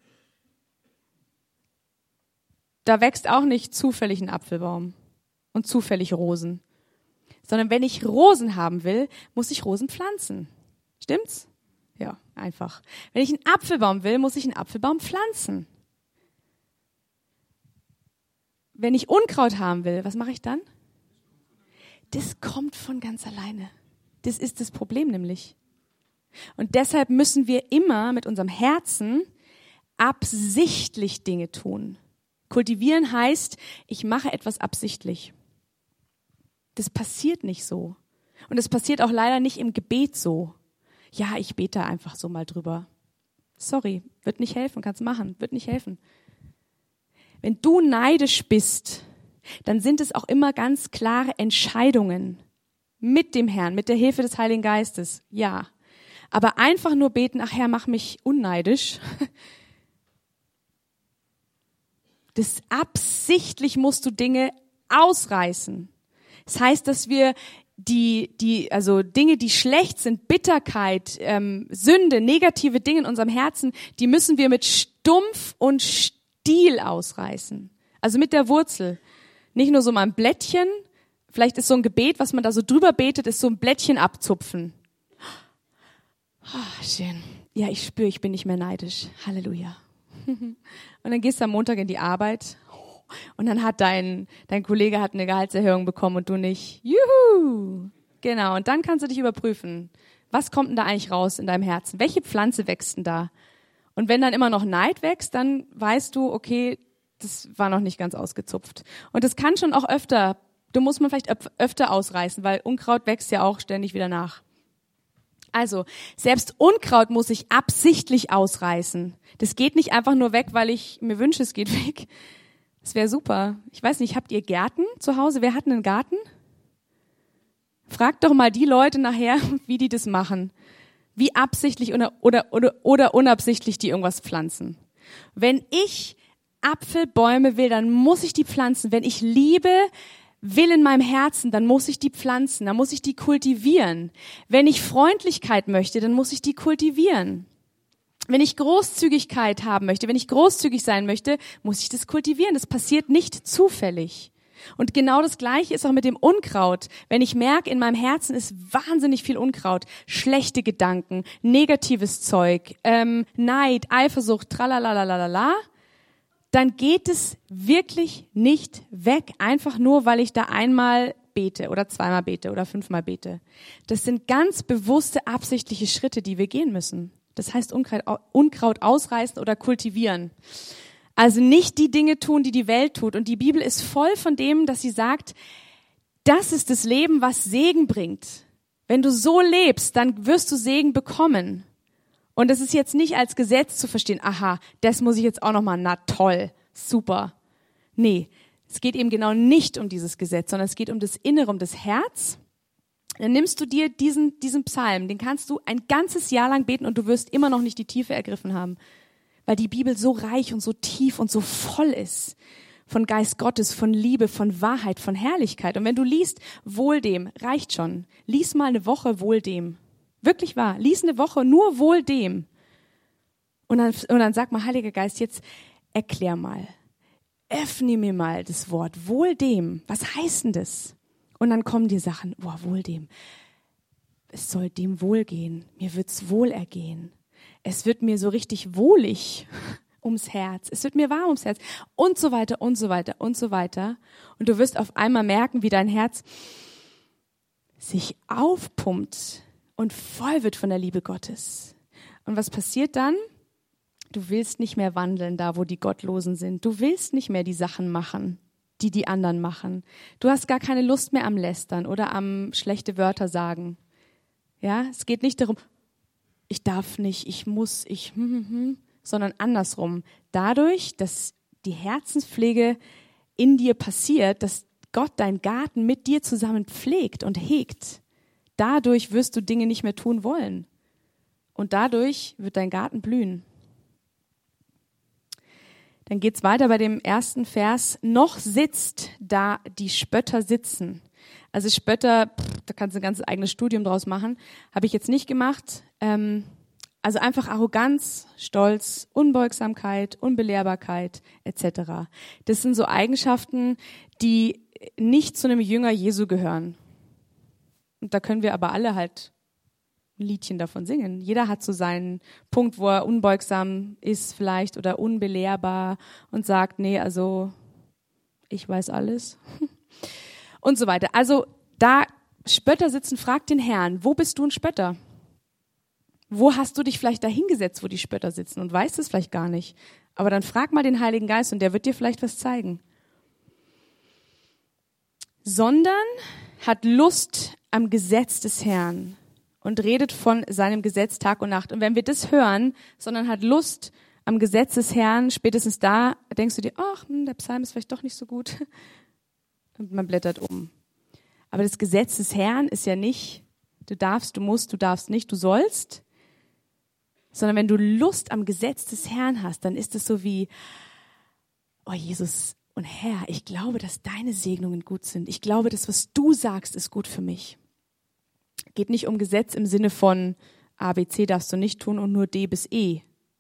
Da wächst auch nicht zufällig ein Apfelbaum und zufällig Rosen. Sondern wenn ich Rosen haben will, muss ich Rosen pflanzen. Stimmt's? Ja, einfach. Wenn ich einen Apfelbaum will, muss ich einen Apfelbaum pflanzen. Wenn ich Unkraut haben will, was mache ich dann? Das kommt von ganz alleine. Das ist das Problem nämlich. Und deshalb müssen wir immer mit unserem Herzen absichtlich Dinge tun. Kultivieren heißt, ich mache etwas absichtlich. Das passiert nicht so. Und es passiert auch leider nicht im Gebet so. Ja, ich bete einfach so mal drüber. Sorry, wird nicht helfen, kannst machen, wird nicht helfen. Wenn du neidisch bist, dann sind es auch immer ganz klare Entscheidungen mit dem Herrn, mit der Hilfe des Heiligen Geistes, ja. Aber einfach nur beten, ach Herr, mach mich unneidisch. Das absichtlich musst du Dinge ausreißen. Das heißt, dass wir die, die, also Dinge, die schlecht sind, Bitterkeit, ähm, Sünde, negative Dinge in unserem Herzen, die müssen wir mit Stumpf und Stiel ausreißen. Also mit der Wurzel. Nicht nur so mal ein Blättchen, vielleicht ist so ein Gebet, was man da so drüber betet, ist so ein Blättchen abzupfen. Oh, schön. Ja, ich spüre, ich bin nicht mehr neidisch. Halleluja. Und dann gehst du am Montag in die Arbeit und dann hat dein, dein Kollege hat eine Gehaltserhöhung bekommen und du nicht. Juhu! Genau, und dann kannst du dich überprüfen. Was kommt denn da eigentlich raus in deinem Herzen? Welche Pflanze wächst denn da? Und wenn dann immer noch Neid wächst, dann weißt du, okay, das war noch nicht ganz ausgezupft. Und das kann schon auch öfter, du musst man vielleicht öfter ausreißen, weil Unkraut wächst ja auch ständig wieder nach. Also, selbst Unkraut muss ich absichtlich ausreißen. Das geht nicht einfach nur weg, weil ich mir wünsche, es geht weg. Das wäre super. Ich weiß nicht, habt ihr Gärten zu Hause? Wer hat einen Garten? Fragt doch mal die Leute nachher, wie die das machen. Wie absichtlich oder, oder, oder, oder unabsichtlich die irgendwas pflanzen. Wenn ich Apfelbäume will, dann muss ich die pflanzen. Wenn ich Liebe will in meinem Herzen, dann muss ich die pflanzen, dann muss ich die kultivieren. Wenn ich Freundlichkeit möchte, dann muss ich die kultivieren. Wenn ich Großzügigkeit haben möchte, wenn ich großzügig sein möchte, muss ich das kultivieren. Das passiert nicht zufällig. Und genau das Gleiche ist auch mit dem Unkraut. Wenn ich merke, in meinem Herzen ist wahnsinnig viel Unkraut, schlechte Gedanken, negatives Zeug, ähm, Neid, Eifersucht, tralalalala, dann geht es wirklich nicht weg, einfach nur, weil ich da einmal bete oder zweimal bete oder fünfmal bete. Das sind ganz bewusste, absichtliche Schritte, die wir gehen müssen. Das heißt Unkraut, Unkraut ausreißen oder kultivieren. Also nicht die Dinge tun, die die Welt tut. Und die Bibel ist voll von dem, dass sie sagt, das ist das Leben, was Segen bringt. Wenn du so lebst, dann wirst du Segen bekommen. Und es ist jetzt nicht als Gesetz zu verstehen, aha, das muss ich jetzt auch nochmal, na toll, super. Nee, es geht eben genau nicht um dieses Gesetz, sondern es geht um das Innere, um das Herz. Dann nimmst du dir diesen, diesen Psalm, den kannst du ein ganzes Jahr lang beten und du wirst immer noch nicht die Tiefe ergriffen haben, weil die Bibel so reich und so tief und so voll ist von Geist Gottes, von Liebe, von Wahrheit, von Herrlichkeit. Und wenn du liest, wohl dem, reicht schon. Lies mal eine Woche wohl dem. Wirklich wahr. Lies eine Woche nur wohl dem. Und dann, und dann sag mal, Heiliger Geist, jetzt erklär mal. Öffne mir mal das Wort wohl dem. Was heißt denn das? Und dann kommen die Sachen, oh, wohl dem. Es soll dem wohlgehen. Mir wird's wohl ergehen. Es wird mir so richtig wohlig ums Herz. Es wird mir warm ums Herz. Und so weiter und so weiter und so weiter. Und du wirst auf einmal merken, wie dein Herz sich aufpumpt und voll wird von der Liebe Gottes. Und was passiert dann? Du willst nicht mehr wandeln da, wo die Gottlosen sind. Du willst nicht mehr die Sachen machen, die die anderen machen. Du hast gar keine Lust mehr am Lästern oder am schlechte Wörter sagen. Ja, es geht nicht darum, ich darf nicht, ich muss, ich, hm, hm, hm, sondern andersrum. Dadurch, dass die Herzenspflege in dir passiert, dass Gott deinen Garten mit dir zusammen pflegt und hegt, dadurch wirst du Dinge nicht mehr tun wollen. Und dadurch wird dein Garten blühen. Dann geht's weiter bei dem ersten Vers. Noch sitzt da die Spötter sitzen. Also Spötter, pff, da kannst du ein ganzes eigenes Studium draus machen. Habe ich jetzt nicht gemacht. Ähm, also einfach Arroganz, Stolz, Unbeugsamkeit, Unbelehrbarkeit et cetera. Das sind so Eigenschaften, die nicht zu einem Jünger Jesu gehören. Und da können wir aber alle halt ein Liedchen davon singen. Jeder hat so seinen Punkt, wo er unbeugsam ist vielleicht oder unbelehrbar und sagt, nee, also ich weiß alles und so weiter. Also da Spötter sitzen, frag den Herrn, wo bist du ein Spötter? Wo hast du dich vielleicht da hingesetzt, wo die Spötter sitzen und weißt es vielleicht gar nicht? Aber dann frag mal den Heiligen Geist und der wird dir vielleicht was zeigen. Sondern hat Lust am Gesetz des Herrn und redet von seinem Gesetz Tag und Nacht. Und wenn wir das hören, sondern hat Lust am Gesetz des Herrn, spätestens da denkst du dir, ach, hm, der Psalm ist vielleicht doch nicht so gut. Und man blättert um. Aber das Gesetz des Herrn ist ja nicht, du darfst, du musst, du darfst nicht, du sollst, sondern wenn du Lust am Gesetz des Herrn hast, dann ist es so wie, oh Jesus und Herr, ich glaube, dass deine Segnungen gut sind. Ich glaube, das, was du sagst, ist gut für mich. Geht nicht um Gesetz im Sinne von A, B, C darfst du nicht tun und nur D bis E.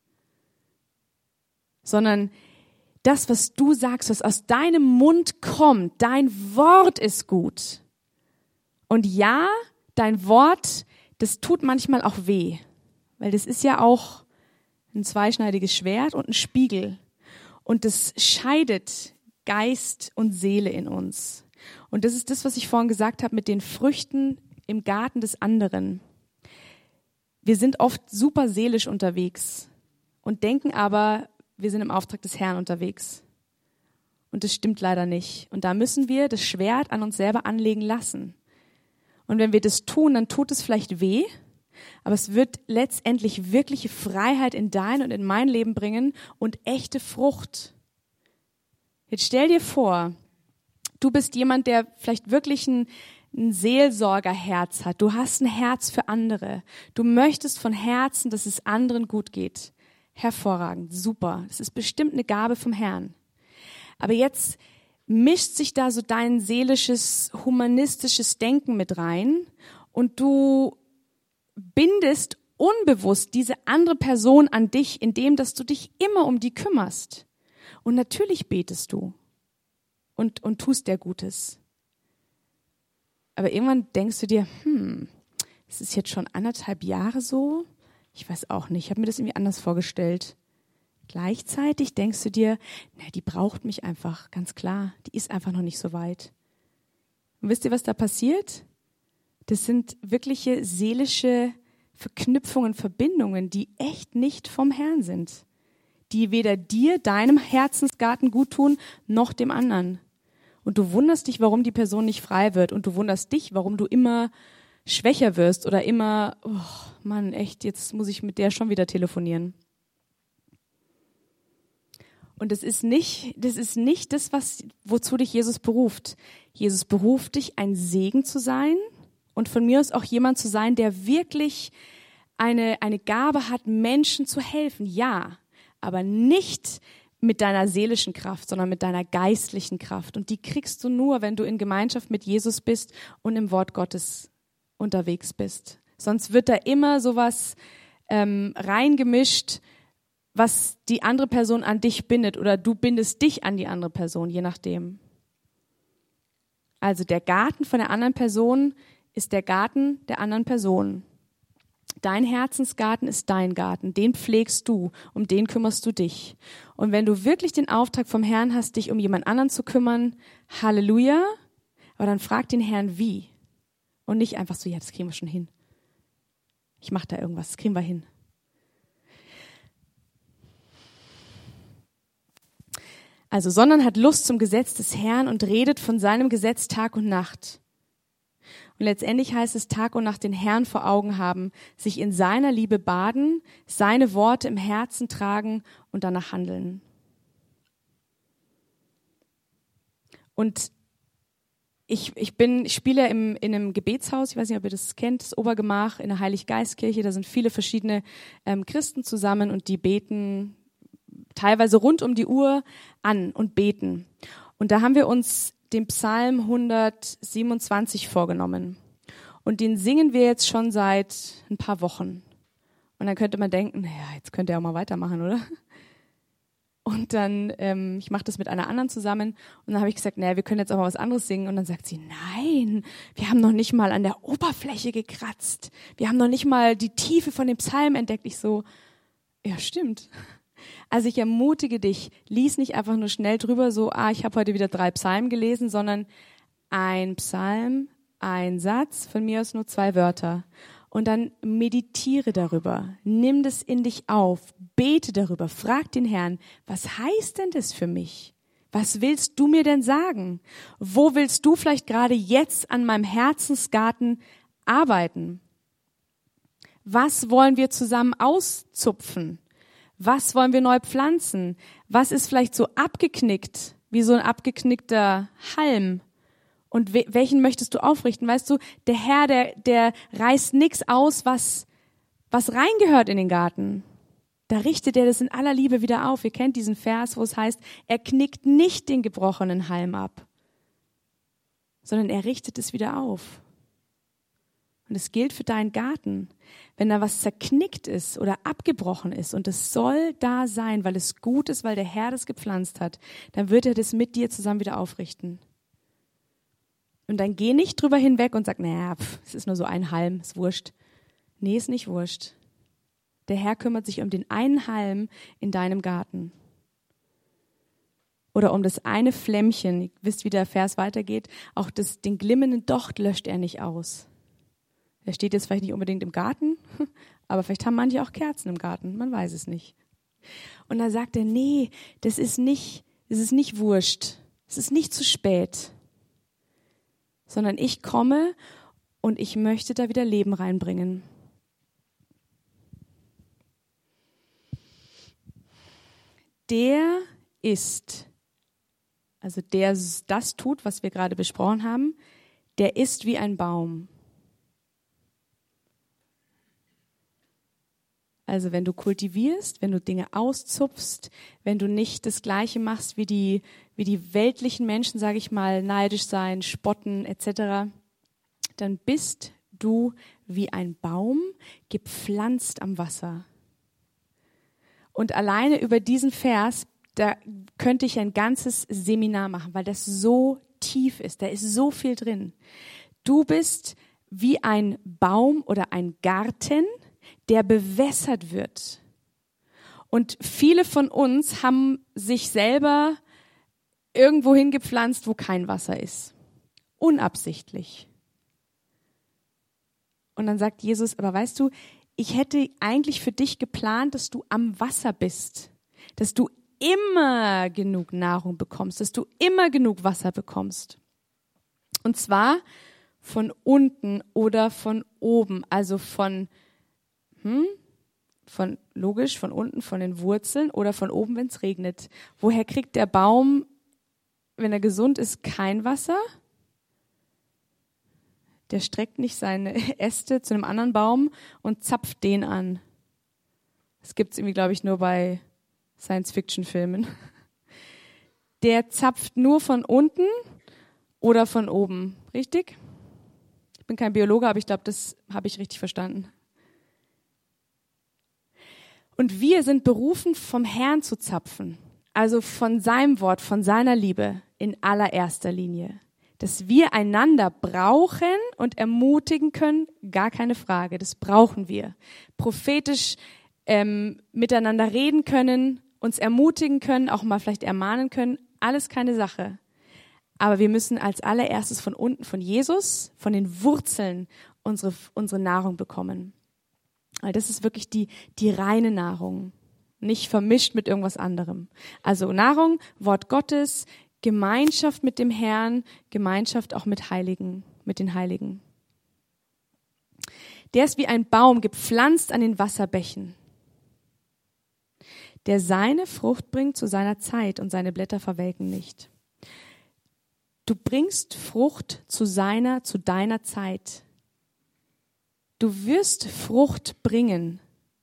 Sondern das, was du sagst, was aus deinem Mund kommt, dein Wort ist gut. Und ja, dein Wort, das tut manchmal auch weh. Weil das ist ja auch ein zweischneidiges Schwert und ein Spiegel. Und das scheidet Geist und Seele in uns. Und das ist das, was ich vorhin gesagt habe mit den Früchten im Garten des anderen. Wir sind oft super seelisch unterwegs und denken aber, wir sind im Auftrag des Herrn unterwegs. Und das stimmt leider nicht. Und da müssen wir das Schwert an uns selber anlegen lassen. Und wenn wir das tun, dann tut es vielleicht weh, aber es wird letztendlich wirkliche Freiheit in dein und in mein Leben bringen und echte Frucht. Jetzt stell dir vor, du bist jemand, der vielleicht wirklich ein ein Seelsorgerherz hat. Du hast ein Herz für andere. Du möchtest von Herzen, dass es anderen gut geht. Hervorragend, super. Das ist bestimmt eine Gabe vom Herrn. Aber jetzt mischt sich da so dein seelisches, humanistisches Denken mit rein und du bindest unbewusst diese andere Person an dich, indem dass du dich immer um die kümmerst. Und natürlich betest du und, und tust dir Gutes. Aber irgendwann denkst du dir, hm, es ist jetzt schon anderthalb Jahre so. Ich weiß auch nicht, ich habe mir das irgendwie anders vorgestellt. Gleichzeitig denkst du dir, na, die braucht mich einfach, ganz klar. Die ist einfach noch nicht so weit. Und wisst ihr, was da passiert? Das sind wirkliche seelische Verknüpfungen, Verbindungen, die echt nicht vom Herrn sind. Die weder dir, deinem Herzensgarten gut tun, noch dem anderen. Und du wunderst dich, warum die Person nicht frei wird. Und du wunderst dich, warum du immer schwächer wirst oder immer, oh Mann, echt, jetzt muss ich mit der schon wieder telefonieren. Und das ist nicht, das ist nicht das, was, wozu dich Jesus beruft. Jesus beruft dich, ein Segen zu sein Und von mir aus auch jemand zu sein, der wirklich eine, eine Gabe hat, Menschen zu helfen. Ja, aber nicht mit deiner seelischen Kraft, sondern mit deiner geistlichen Kraft. Und die kriegst du nur, wenn du in Gemeinschaft mit Jesus bist und im Wort Gottes unterwegs bist. Sonst wird da immer sowas ähm, reingemischt, was die andere Person an dich bindet oder du bindest dich an die andere Person, je nachdem. Also der Garten von der anderen Person ist der Garten der anderen Person. Dein Herzensgarten ist dein Garten, den pflegst du, um den kümmerst du dich. Und wenn du wirklich den Auftrag vom Herrn hast, dich um jemand anderen zu kümmern, Halleluja, aber dann frag den Herrn wie. Und nicht einfach so, ja, das kriegen wir schon hin. Ich mache da irgendwas, das kriegen wir hin. Also, sondern hat Lust zum Gesetz des Herrn und redet von seinem Gesetz Tag und Nacht. Und letztendlich heißt es, Tag und Nacht den Herrn vor Augen haben, sich in seiner Liebe baden, seine Worte im Herzen tragen und danach handeln. Und ich, ich bin, ich spiele im, in einem Gebetshaus, ich weiß nicht, ob ihr das kennt, das Obergemach in der Heiliggeistkirche, da sind viele verschiedene ähm, Christen zusammen und die beten teilweise rund um die Uhr an und beten. Und da haben wir uns den Psalm hundertsiebenundzwanzig vorgenommen. Und den singen wir jetzt schon seit ein paar Wochen. Und dann könnte man denken, naja, jetzt könnt ihr auch mal weitermachen, oder? Und dann, ähm, ich mache das mit einer anderen zusammen. Und dann habe ich gesagt, naja, wir können jetzt auch mal was anderes singen. Und dann sagt sie, nein, wir haben noch nicht mal an der Oberfläche gekratzt. Wir haben noch nicht mal die Tiefe von dem Psalm entdeckt. Ich so, ja, stimmt. Also ich ermutige dich, lies nicht einfach nur schnell drüber, so, ah, ich habe heute wieder drei Psalmen gelesen, sondern ein Psalm, ein Satz, von mir aus nur zwei Wörter. Und dann meditiere darüber, nimm das in dich auf, bete darüber, frag den Herrn, was heißt denn das für mich? Was willst du mir denn sagen? Wo willst du vielleicht gerade jetzt an meinem Herzensgarten arbeiten? Was wollen wir zusammen auszupfen? Was wollen wir neu pflanzen? Was ist vielleicht so abgeknickt, wie so ein abgeknickter Halm? Und we- welchen möchtest du aufrichten? Weißt du, der Herr, der, der reißt nichts aus, was, was reingehört in den Garten. Da richtet er das in aller Liebe wieder auf. Ihr kennt diesen Vers, wo es heißt, er knickt nicht den gebrochenen Halm ab, sondern er richtet es wieder auf. Und es gilt für deinen Garten. Wenn da was zerknickt ist oder abgebrochen ist und es soll da sein, weil es gut ist, weil der Herr das gepflanzt hat, dann wird er das mit dir zusammen wieder aufrichten. Und dann geh nicht drüber hinweg und sag, naja, pf, es ist nur so ein Halm, ist wurscht. Nee, ist nicht wurscht. Der Herr kümmert sich um den einen Halm in deinem Garten. Oder um das eine Flämmchen. Ihr wisst, wie der Vers weitergeht. Auch das, den glimmenden Docht löscht er nicht aus. Er steht jetzt vielleicht nicht unbedingt im Garten, aber vielleicht haben manche auch Kerzen im Garten, man weiß es nicht. Und da sagt er, nee, das ist nicht, das ist nicht wurscht, es ist nicht zu spät, sondern ich komme und ich möchte da wieder Leben reinbringen. Der ist, also der das tut, was wir gerade besprochen haben, der ist wie ein Baum. Also wenn du kultivierst, wenn du Dinge auszupfst, wenn du nicht das Gleiche machst wie die, wie die weltlichen Menschen, sage ich mal, neidisch sein, spotten et cetera, dann bist du wie ein Baum, gepflanzt am Wasser. Und alleine über diesen Vers, da könnte ich ein ganzes Seminar machen, weil das so tief ist, da ist so viel drin. Du bist wie ein Baum oder ein Garten, der bewässert wird. Und viele von uns haben sich selber irgendwo hingepflanzt, wo kein Wasser ist. Unabsichtlich. Und dann sagt Jesus, aber weißt du, ich hätte eigentlich für dich geplant, dass du am Wasser bist, dass du immer genug Nahrung bekommst, dass du immer genug Wasser bekommst. Und zwar von unten oder von oben, also von Hm? Von, logisch, von unten, von den Wurzeln oder von oben, wenn es regnet. Woher kriegt der Baum, wenn er gesund ist, kein Wasser? Der streckt nicht seine Äste zu einem anderen Baum und zapft den an. Das gibt's irgendwie, glaube ich, nur bei Science-Fiction-Filmen. Der zapft nur von unten oder von oben. Richtig? Ich bin kein Biologe, aber ich glaube, das habe ich richtig verstanden. Und wir sind berufen, vom Herrn zu zapfen. Also von seinem Wort, von seiner Liebe in allererster Linie. Dass wir einander brauchen und ermutigen können, gar keine Frage, das brauchen wir. Prophetisch ähm, miteinander reden können, uns ermutigen können, auch mal vielleicht ermahnen können, alles keine Sache. Aber wir müssen als allererstes von unten, von Jesus, von den Wurzeln unsere, unsere Nahrung bekommen. Weil das ist wirklich die, die reine Nahrung, nicht vermischt mit irgendwas anderem. Also Nahrung, Wort Gottes, Gemeinschaft mit dem Herrn, Gemeinschaft auch mit Heiligen, mit den Heiligen. Der ist wie ein Baum gepflanzt an den Wasserbächen, der seine Frucht bringt zu seiner Zeit und seine Blätter verwelken nicht. Du bringst Frucht zu seiner, zu deiner Zeit. Du wirst Frucht bringen.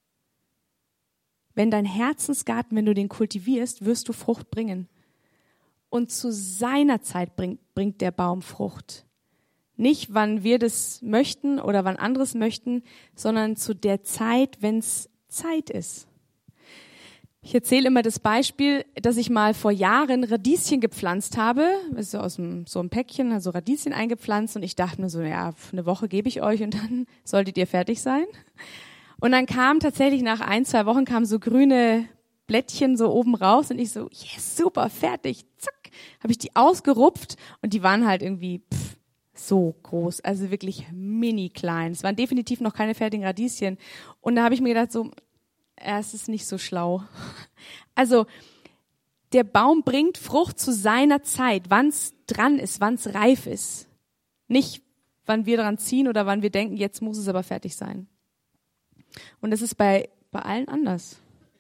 Wenn dein Herzensgarten, wenn du den kultivierst, wirst du Frucht bringen. Und zu seiner Zeit bringt, bringt der Baum Frucht. Nicht, wann wir das möchten oder wann anderes möchten, sondern zu der Zeit, wenn es Zeit ist. Ich erzähle immer das Beispiel, dass ich mal vor Jahren Radieschen gepflanzt habe, also aus einem, so einem Päckchen, also Radieschen eingepflanzt und ich dachte mir so, ja, eine Woche gebe ich euch und dann solltet ihr fertig sein. Und dann kam tatsächlich nach ein, zwei Wochen kamen so grüne Blättchen so oben raus und ich so, yes, super, fertig, zack, habe ich die ausgerupft und die waren halt irgendwie pff, so groß, also wirklich mini klein. Es waren definitiv noch keine fertigen Radieschen und da habe ich mir gedacht so, ja, es ist nicht so schlau. Also der Baum bringt Frucht zu seiner Zeit, wann es dran ist, wann es reif ist. Nicht, wann wir dran ziehen oder wann wir denken, jetzt muss es aber fertig sein. Und das ist bei, bei allen anders.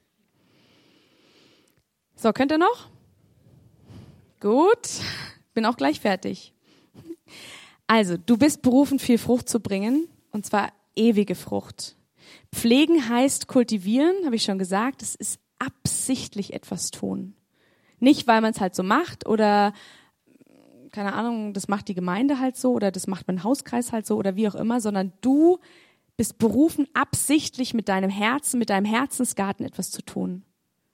So, könnt ihr noch? Gut, bin auch gleich fertig. Also, du bist berufen, viel Frucht zu bringen, und zwar ewige Frucht. Pflegen heißt kultivieren, habe ich schon gesagt, das ist absichtlich etwas tun. Nicht, weil man es halt so macht oder, keine Ahnung, das macht die Gemeinde halt so oder das macht mein Hauskreis halt so oder wie auch immer, sondern du bist berufen, absichtlich mit deinem Herzen, mit deinem Herzensgarten etwas zu tun.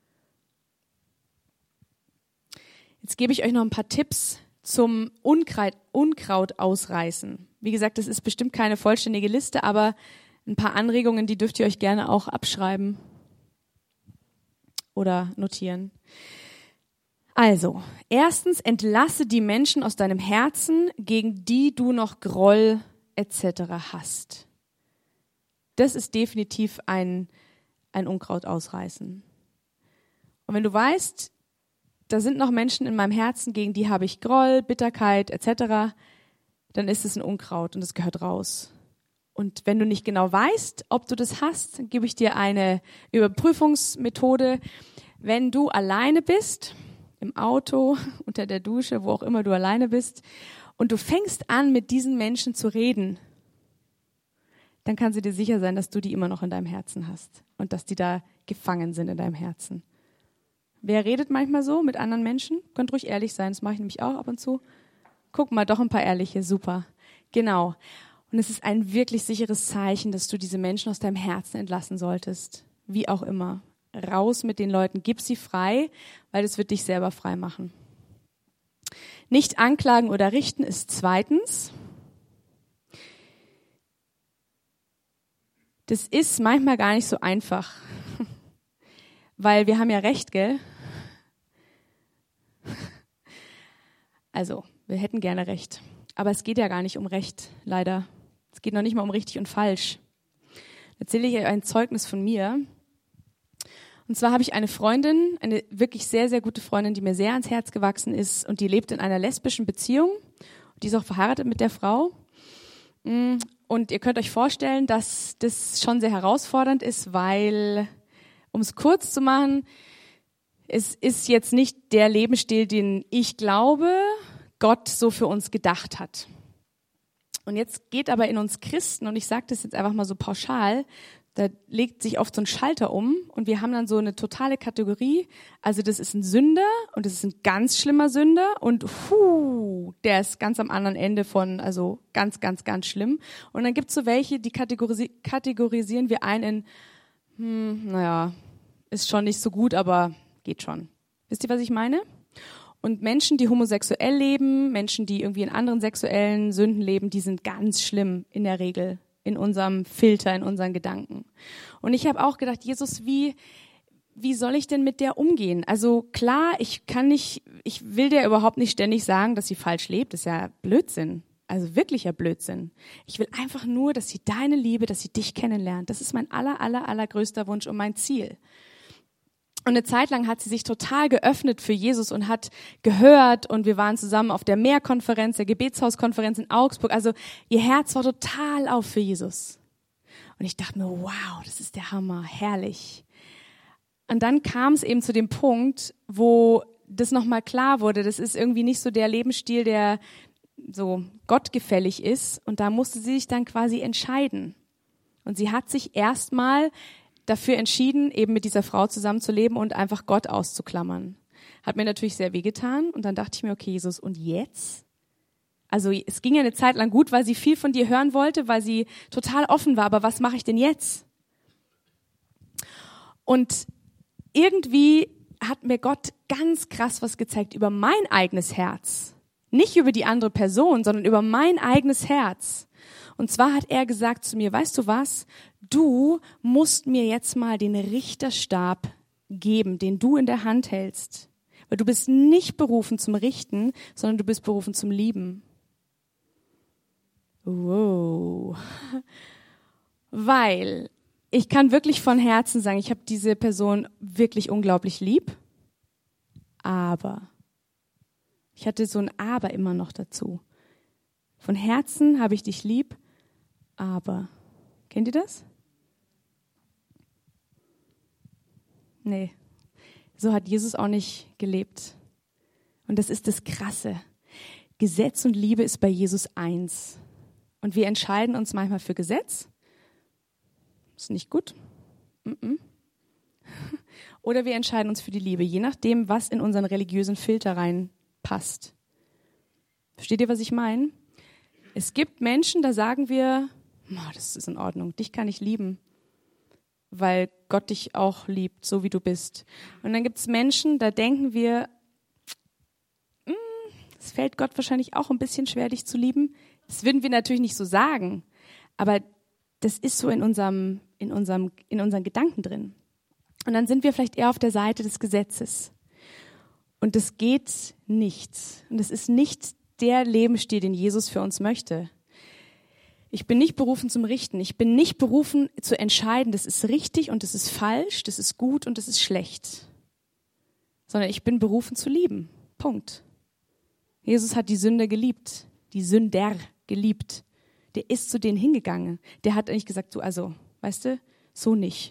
Jetzt gebe ich euch noch ein paar Tipps zum Unkraut, Unkraut ausreißen. Wie gesagt, das ist bestimmt keine vollständige Liste, aber ein paar Anregungen, die dürft ihr euch gerne auch abschreiben oder notieren. Also, erstens, entlasse die Menschen aus deinem Herzen, gegen die du noch Groll et cetera hast. Das ist definitiv ein, ein Unkraut ausreißen. Und wenn du weißt, da sind noch Menschen in meinem Herzen, gegen die habe ich Groll, Bitterkeit et cetera, dann ist es ein Unkraut und es gehört raus. Und wenn du nicht genau weißt, ob du das hast, dann gebe ich dir eine Überprüfungsmethode. Wenn du alleine bist, im Auto, unter der Dusche, wo auch immer du alleine bist, und du fängst an, mit diesen Menschen zu reden, dann kannst du dir sicher sein, dass du die immer noch in deinem Herzen hast und dass die da gefangen sind in deinem Herzen. Wer redet manchmal so mit anderen Menschen? Könnt ruhig ehrlich sein, das mache ich nämlich auch ab und zu. Guck mal, doch ein paar ehrliche, super. Genau. Und es ist ein wirklich sicheres Zeichen, dass du diese Menschen aus deinem Herzen entlassen solltest. Wie auch immer. Raus mit den Leuten, gib sie frei, weil das wird dich selber frei machen. Nicht anklagen oder richten ist zweitens. Das ist manchmal gar nicht so einfach. Weil wir haben ja Recht, gell? Also, wir hätten gerne Recht. Aber es geht ja gar nicht um Recht, leider. Es geht noch nicht mal um richtig und falsch. Erzähle ich euch ein Zeugnis von mir. Und zwar habe ich eine Freundin, eine wirklich sehr, sehr gute Freundin, die mir sehr ans Herz gewachsen ist und die lebt in einer lesbischen Beziehung. Die ist auch verheiratet mit der Frau. Und ihr könnt euch vorstellen, dass das schon sehr herausfordernd ist, weil, um es kurz zu machen, es ist jetzt nicht der Lebensstil, den ich glaube, Gott so für uns gedacht hat. Und jetzt geht aber in uns Christen, und ich sage das jetzt einfach mal so pauschal, da legt sich oft so ein Schalter um und wir haben dann so eine totale Kategorie. Also das ist ein Sünder und das ist ein ganz schlimmer Sünder und puh, der ist ganz am anderen Ende von, also ganz, ganz, ganz schlimm. Und dann gibt's so welche, die kategorisi- kategorisieren wir ein in, hm, naja, ist schon nicht so gut, aber geht schon. Wisst ihr, was ich meine? Und Menschen, die homosexuell leben, Menschen, die irgendwie in anderen sexuellen Sünden leben, die sind ganz schlimm in der Regel in unserem Filter, in unseren Gedanken. Und ich habe auch gedacht, Jesus, wie wie soll ich denn mit der umgehen? Also klar, ich kann nicht, ich will der überhaupt nicht ständig sagen, dass sie falsch lebt. Das ist ja Blödsinn. Also wirklicher Blödsinn. Ich will einfach nur, dass sie deine Liebe, dass sie dich kennenlernt. Das ist mein aller, aller, allergrößter Wunsch und mein Ziel. Und eine Zeit lang hat sie sich total geöffnet für Jesus und hat gehört und wir waren zusammen auf der Mehrkonferenz, der Gebetshauskonferenz in Augsburg. Also ihr Herz war total auf für Jesus. Und ich dachte mir, wow, das ist der Hammer, herrlich. Und dann kam es eben zu dem Punkt, wo das nochmal klar wurde, das ist irgendwie nicht so der Lebensstil, der so gottgefällig ist. Und da musste sie sich dann quasi entscheiden. Und sie hat sich erstmal dafür entschieden, eben mit dieser Frau zusammenzuleben und einfach Gott auszuklammern. Hat mir natürlich sehr wehgetan und dann dachte ich mir, okay, Jesus, und jetzt? Also es ging ja eine Zeit lang gut, weil sie viel von dir hören wollte, weil sie total offen war, aber was mache ich denn jetzt? Und irgendwie hat mir Gott ganz krass was gezeigt über mein eigenes Herz. Nicht über die andere Person, sondern über mein eigenes Herz. Und zwar hat er gesagt zu mir, weißt du was? Du musst mir jetzt mal den Richterstab geben, den du in der Hand hältst. Weil du bist nicht berufen zum Richten, sondern du bist berufen zum Lieben. Wow. Weil ich kann wirklich von Herzen sagen, ich habe diese Person wirklich unglaublich lieb. Aber, ich hatte so ein Aber immer noch dazu. Von Herzen habe ich dich lieb, aber, kennt ihr das? Nee, so hat Jesus auch nicht gelebt. Und das ist das Krasse. Gesetz und Liebe ist bei Jesus eins. Und wir entscheiden uns manchmal für Gesetz. Ist nicht gut. Mm-mm. Oder wir entscheiden uns für die Liebe, je nachdem, was in unseren religiösen Filter reinpasst. Versteht ihr, was ich meine? Es gibt Menschen, da sagen wir, oh, das ist in Ordnung, dich kann ich lieben, weil Gott dich auch liebt, so wie du bist. Und dann gibt es Menschen, da denken wir, es fällt Gott wahrscheinlich auch ein bisschen schwer, dich zu lieben. Das würden wir natürlich nicht so sagen, aber das ist so in unserem, in unserem, in unseren Gedanken drin. Und dann sind wir vielleicht eher auf der Seite des Gesetzes. Und das geht nicht. Und das ist nicht der Lebensstil, den Jesus für uns möchte. Ich bin nicht berufen zum Richten. Ich bin nicht berufen zu entscheiden, das ist richtig und das ist falsch, das ist gut und das ist schlecht. Sondern ich bin berufen zu lieben. Punkt. Jesus hat die Sünder geliebt, die Sünder geliebt. Der ist zu denen hingegangen. Der hat eigentlich gesagt, du, also, weißt du, so nicht.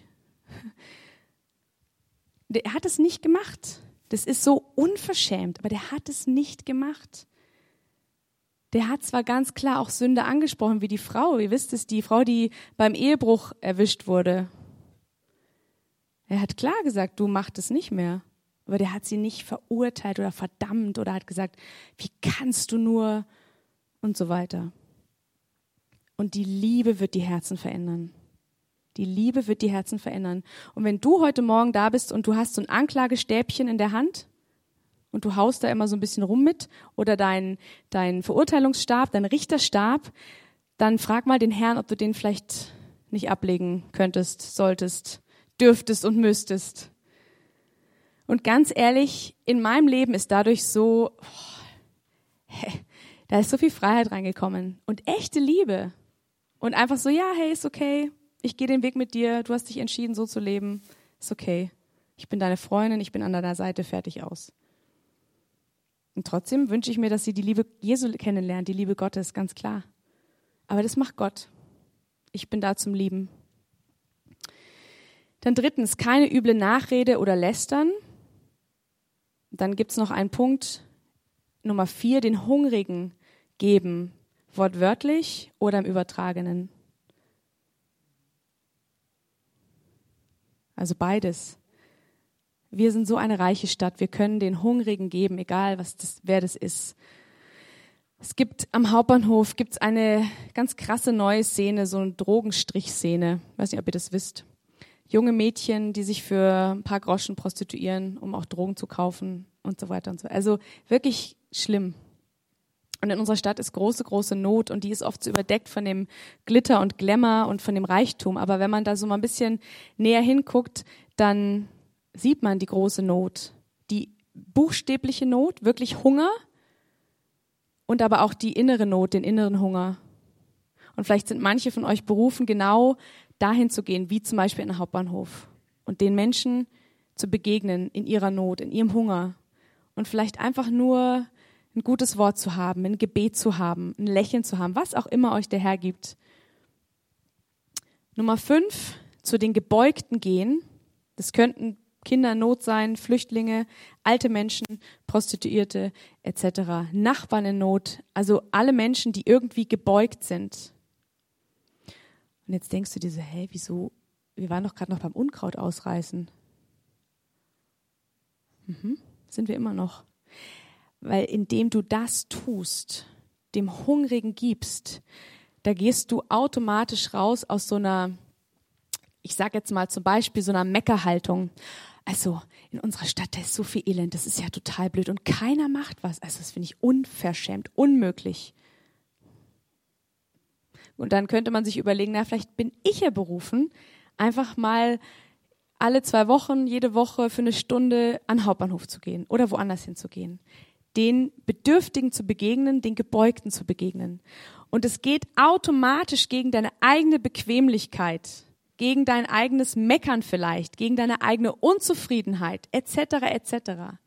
Der hat es nicht gemacht. Das ist so unverschämt, aber der hat es nicht gemacht. Der hat zwar ganz klar auch Sünde angesprochen, wie die Frau. Ihr wisst es, die Frau, die beim Ehebruch erwischt wurde. Er hat klar gesagt, du machst es nicht mehr. Aber der hat sie nicht verurteilt oder verdammt oder hat gesagt, wie kannst du nur und so weiter. Und die Liebe wird die Herzen verändern. Die Liebe wird die Herzen verändern. Und wenn du heute Morgen da bist und du hast so ein Anklagestäbchen in der Hand und du haust da immer so ein bisschen rum mit oder dein, dein Verurteilungsstab, dein Richterstab, dann frag mal den Herrn, ob du den vielleicht nicht ablegen könntest, solltest, dürftest und müsstest. Und ganz ehrlich, in meinem Leben ist dadurch so, oh, da ist so viel Freiheit reingekommen und echte Liebe. Und einfach so, ja, hey, ist okay, ich gehe den Weg mit dir, du hast dich entschieden, so zu leben, ist okay. Ich bin deine Freundin, ich bin an deiner Seite, fertig aus. Und trotzdem wünsche ich mir, dass sie die Liebe Jesu kennenlernt, die Liebe Gottes, ganz klar. Aber das macht Gott. Ich bin da zum Lieben. Dann drittens, keine üble Nachrede oder Lästern. Dann gibt es noch einen Punkt, Nummer vier, den Hungrigen geben wortwörtlich oder im Übertragenen? Also beides. Wir sind so eine reiche Stadt. Wir können den Hungrigen geben, egal was das, wer das ist. Es gibt am Hauptbahnhof gibt's eine ganz krasse neue Szene, so eine Drogenstrich-Szene. Ich weiß nicht, ob ihr das wisst. Junge Mädchen, die sich für ein paar Groschen prostituieren, um auch Drogen zu kaufen und so weiter und so. Also wirklich schlimm. Und in unserer Stadt ist große, große Not und die ist oft so überdeckt von dem Glitter und Glamour und von dem Reichtum. Aber wenn man da so mal ein bisschen näher hinguckt, dann sieht man die große Not. Die buchstäbliche Not, wirklich Hunger und aber auch die innere Not, den inneren Hunger. Und vielleicht sind manche von euch berufen, genau dahin zu gehen, wie zum Beispiel in den Hauptbahnhof und den Menschen zu begegnen in ihrer Not, in ihrem Hunger und vielleicht einfach nur ein gutes Wort zu haben, ein Gebet zu haben, ein Lächeln zu haben, was auch immer euch der Herr gibt. Nummer fünf, zu den Gebeugten gehen. Das könnten Kinder in Not sein, Flüchtlinge, alte Menschen, Prostituierte et cetera. Nachbarn in Not, also alle Menschen, die irgendwie gebeugt sind. Und jetzt denkst du dir so, hä, wieso? Wir waren doch gerade noch beim Unkraut ausreißen. Mhm, sind wir immer noch. Weil indem du das tust, dem Hungrigen gibst, da gehst du automatisch raus aus so einer, ich sage jetzt mal zum Beispiel, so einer Meckerhaltung. Also in unserer Stadt, da ist so viel Elend, das ist ja total blöd und keiner macht was. Also das finde ich unverschämt, unmöglich. Und dann könnte man sich überlegen, na, vielleicht bin ich ja berufen, einfach mal alle zwei Wochen, jede Woche für eine Stunde an den Hauptbahnhof zu gehen oder woanders hinzugehen. Den Bedürftigen zu begegnen, den Gebeugten zu begegnen. Und es geht automatisch gegen deine eigene Bequemlichkeit, gegen dein eigenes Meckern vielleicht, gegen deine eigene Unzufriedenheit, et cetera et cetera.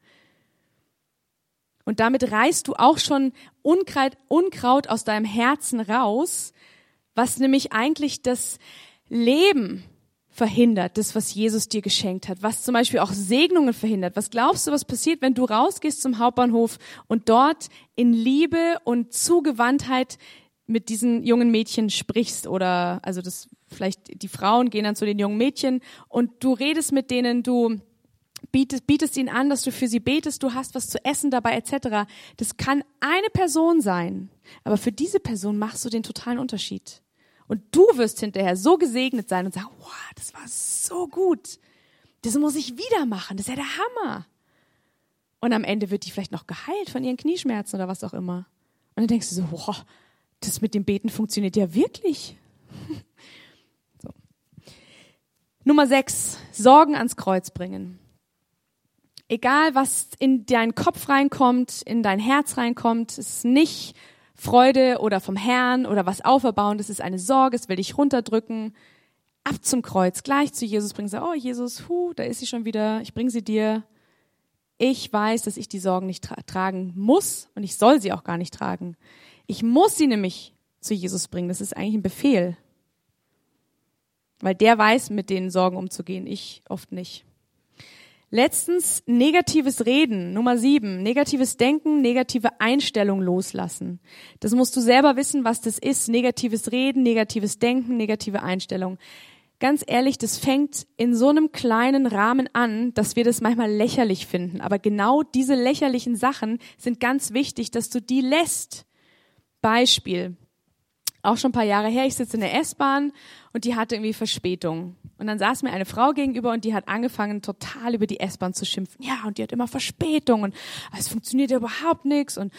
Und damit reißt du auch schon Unkraut, Unkraut aus deinem Herzen raus, was nämlich eigentlich das Leben verhindert, das, was Jesus dir geschenkt hat, was zum Beispiel auch Segnungen verhindert. Was glaubst du, was passiert, wenn du rausgehst zum Hauptbahnhof und dort in Liebe und Zugewandtheit mit diesen jungen Mädchen sprichst oder, also das, vielleicht die Frauen gehen dann zu den jungen Mädchen und du redest mit denen, du bietest, bietest ihnen an, dass du für sie betest, du hast was zu essen dabei et cetera. Das kann eine Person sein, aber für diese Person machst du den totalen Unterschied. Und du wirst hinterher so gesegnet sein und sagen, wow, das war so gut. Das muss ich wieder machen. Das ist ja der Hammer. Und am Ende wird die vielleicht noch geheilt von ihren Knieschmerzen oder was auch immer. Und dann denkst du so, wow, das mit dem Beten funktioniert ja wirklich. So. Nummer sechs, Sorgen ans Kreuz bringen. Egal, was in deinen Kopf reinkommt, in dein Herz reinkommt, es ist nicht Freude oder vom Herrn oder was auferbauen, das ist eine Sorge, es will dich runterdrücken. Ab zum Kreuz, gleich zu Jesus bringen. Sag, oh Jesus, hu, da ist sie schon wieder, ich bringe sie dir. Ich weiß, dass ich die Sorgen nicht tra- tragen muss und ich soll sie auch gar nicht tragen. Ich muss sie nämlich zu Jesus bringen, das ist eigentlich ein Befehl. Weil der weiß, mit den Sorgen umzugehen, ich oft nicht. Letztens negatives Reden, Nummer sieben, negatives Denken, negative Einstellung loslassen. Das musst du selber wissen, was das ist. Negatives Reden, negatives Denken, negative Einstellung. Ganz ehrlich, das fängt in so einem kleinen Rahmen an, dass wir das manchmal lächerlich finden. Aber genau diese lächerlichen Sachen sind ganz wichtig, dass du die lässt. Beispiel. Auch schon ein paar Jahre her, ich sitze in der S-Bahn und die hatte irgendwie Verspätung. Und dann saß mir eine Frau gegenüber und die hat angefangen, total über die S-Bahn zu schimpfen. Ja, und die hat immer Verspätung und es funktioniert ja überhaupt nichts. Und,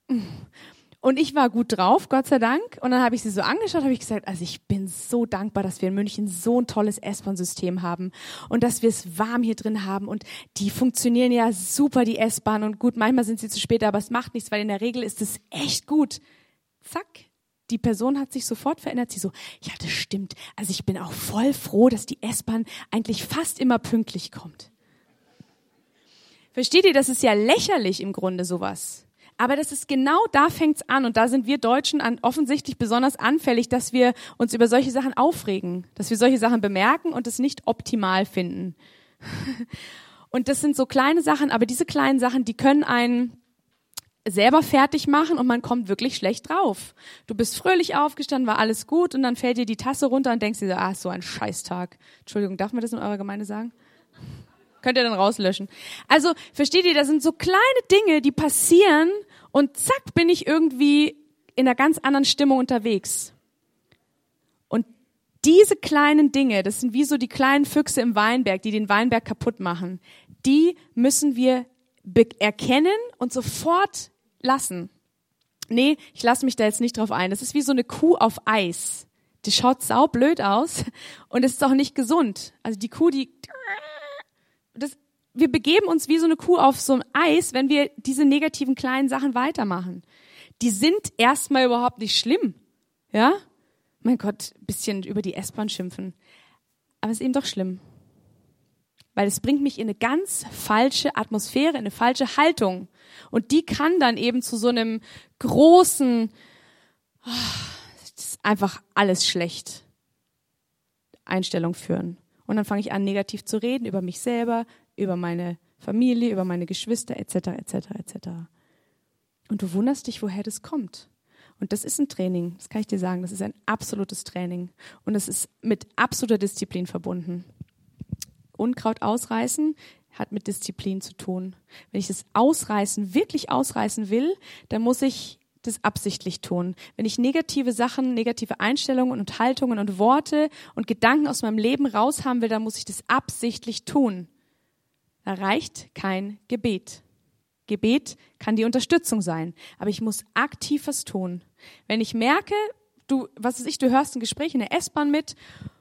und ich war gut drauf, Gott sei Dank. Und dann habe ich sie so angeschaut, habe ich gesagt, also ich bin so dankbar, dass wir in München so ein tolles S-Bahn-System haben und dass wir es warm hier drin haben. Und die funktionieren ja super, die S-Bahn. Und gut, manchmal sind sie zu spät, aber es macht nichts, weil in der Regel ist es echt gut. Zack. Die Person hat sich sofort verändert. Sie so, ja, das stimmt. Also ich bin auch voll froh, dass die S-Bahn eigentlich fast immer pünktlich kommt. Versteht ihr, das ist ja lächerlich im Grunde sowas. Aber das ist genau, da fängt's an. Und da sind wir Deutschen an, offensichtlich besonders anfällig, dass wir uns über solche Sachen aufregen. Dass wir solche Sachen bemerken und es nicht optimal finden. Und das sind so kleine Sachen, aber diese kleinen Sachen, die können einen selber fertig machen und man kommt wirklich schlecht drauf. Du bist fröhlich aufgestanden, war alles gut und dann fällt dir die Tasse runter und denkst dir, ah, so ein Scheißtag. Entschuldigung, darf man das in eurer Gemeinde sagen? Könnt ihr dann rauslöschen. Also, versteht ihr, da sind so kleine Dinge, die passieren und zack, bin ich irgendwie in einer ganz anderen Stimmung unterwegs. Und diese kleinen Dinge, das sind wie so die kleinen Füchse im Weinberg, die den Weinberg kaputt machen, die müssen wir be- erkennen und sofort lassen. Nee, ich lasse mich da jetzt nicht drauf ein. Das ist wie so eine Kuh auf Eis. Die schaut saublöd aus und es ist auch nicht gesund. Also die Kuh, die... Das, wir begeben uns wie so eine Kuh auf so ein Eis, wenn wir diese negativen kleinen Sachen weitermachen. Die sind erstmal überhaupt nicht schlimm. Ja? Mein Gott, ein bisschen über die S-Bahn schimpfen. Aber es ist eben doch schlimm. Weil es bringt mich in eine ganz falsche Atmosphäre, in eine falsche Haltung. Und die kann dann eben zu so einem großen, oh, das ist einfach alles schlecht, Einstellung führen. Und dann fange ich an, negativ zu reden über mich selber, über meine Familie, über meine Geschwister, et cetera, et cetera, et cetera. Und du wunderst dich, woher das kommt. Und das ist ein Training, das kann ich dir sagen, das ist ein absolutes Training. Und es ist mit absoluter Disziplin verbunden. Unkraut ausreißen hat mit Disziplin zu tun. Wenn ich das ausreißen, wirklich ausreißen will, dann muss ich das absichtlich tun. Wenn ich negative Sachen, negative Einstellungen und Haltungen und Worte und Gedanken aus meinem Leben raushaben will, dann muss ich das absichtlich tun. Da reicht kein Gebet. Gebet kann die Unterstützung sein, aber ich muss aktiv was tun. Wenn ich merke, du, was weiß ich, du hörst ein Gespräch in der S-Bahn mit